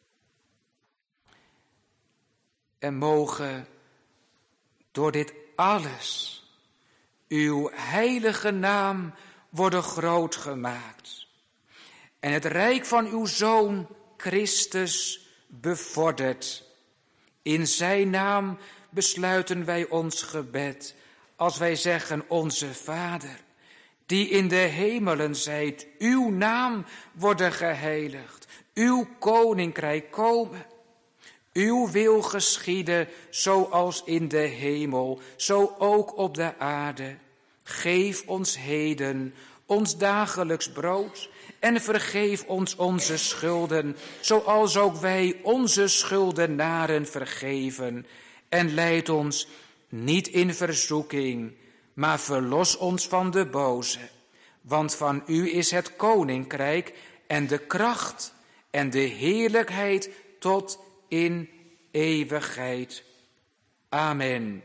En mogen door dit alles uw heilige naam worden groot gemaakt en het rijk van uw Zoon Christus bevorderd. In zijn naam besluiten wij ons gebed als wij zeggen: Onze Vader, die in de hemelen zijt, uw naam worden geheiligd, uw koninkrijk komen. Uw wil geschieden, zoals in de hemel, zo ook op de aarde. Geef ons heden ons dagelijks brood en vergeef ons onze schulden, zoals ook wij onze schuldenaren vergeven. En leid ons niet in verzoeking, maar verlos ons van de boze. Want van u is het koninkrijk en de kracht en de heerlijkheid tot in eeuwigheid. Amen.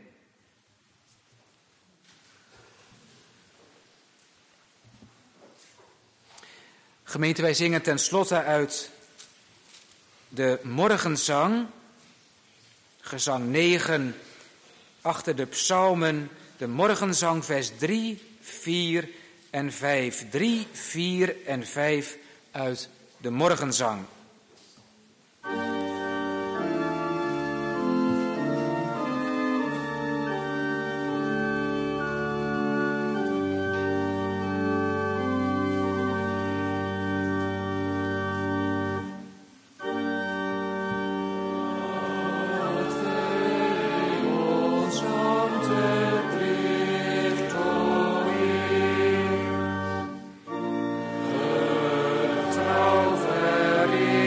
Gemeente, wij zingen ten slotte uit de morgenzang, gezang 9, achter de psalmen, de morgenzang vers 3, 4 en 5. 3, 4 en 5 uit de morgenzang. Trouw vereerd.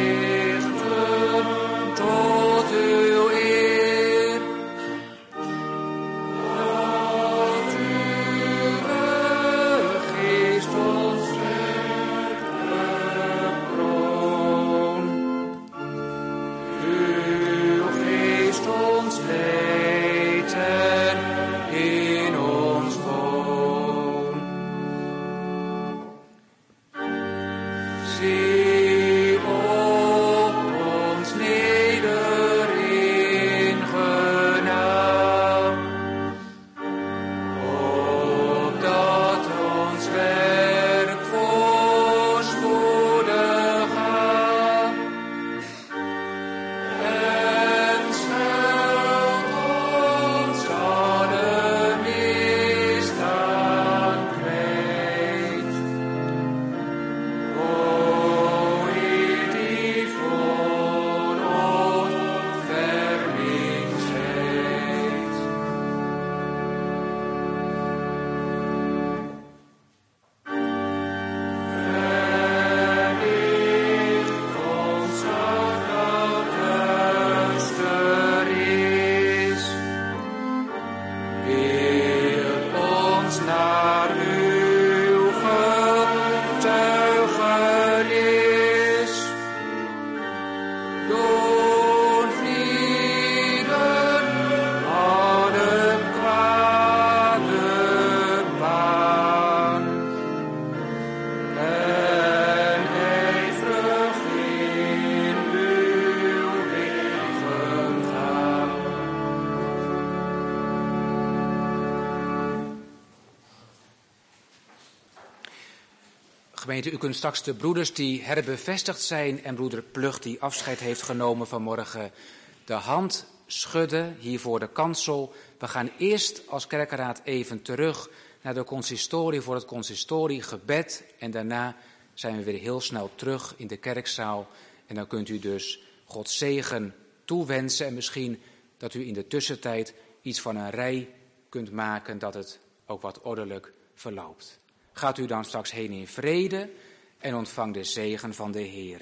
Gemeente, u kunt straks de broeders die herbevestigd zijn en broeder Plug die afscheid heeft genomen vanmorgen de hand schudden hier voor de kansel. We gaan eerst als kerkenraad even terug naar de consistorie voor het consistoriegebed en daarna zijn we weer heel snel terug in de kerkzaal. En dan kunt u dus Gods zegen toewensen en misschien dat u in de tussentijd iets van een rij kunt maken dat het ook wat ordelijk verloopt. Gaat u dan straks heen in vrede en ontvang de zegen van de Heere.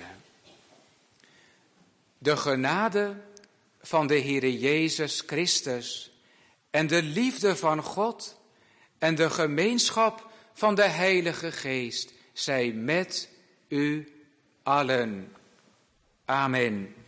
De genade van de Heere Jezus Christus en de liefde van God en de gemeenschap van de Heilige Geest zij met u allen. Amen.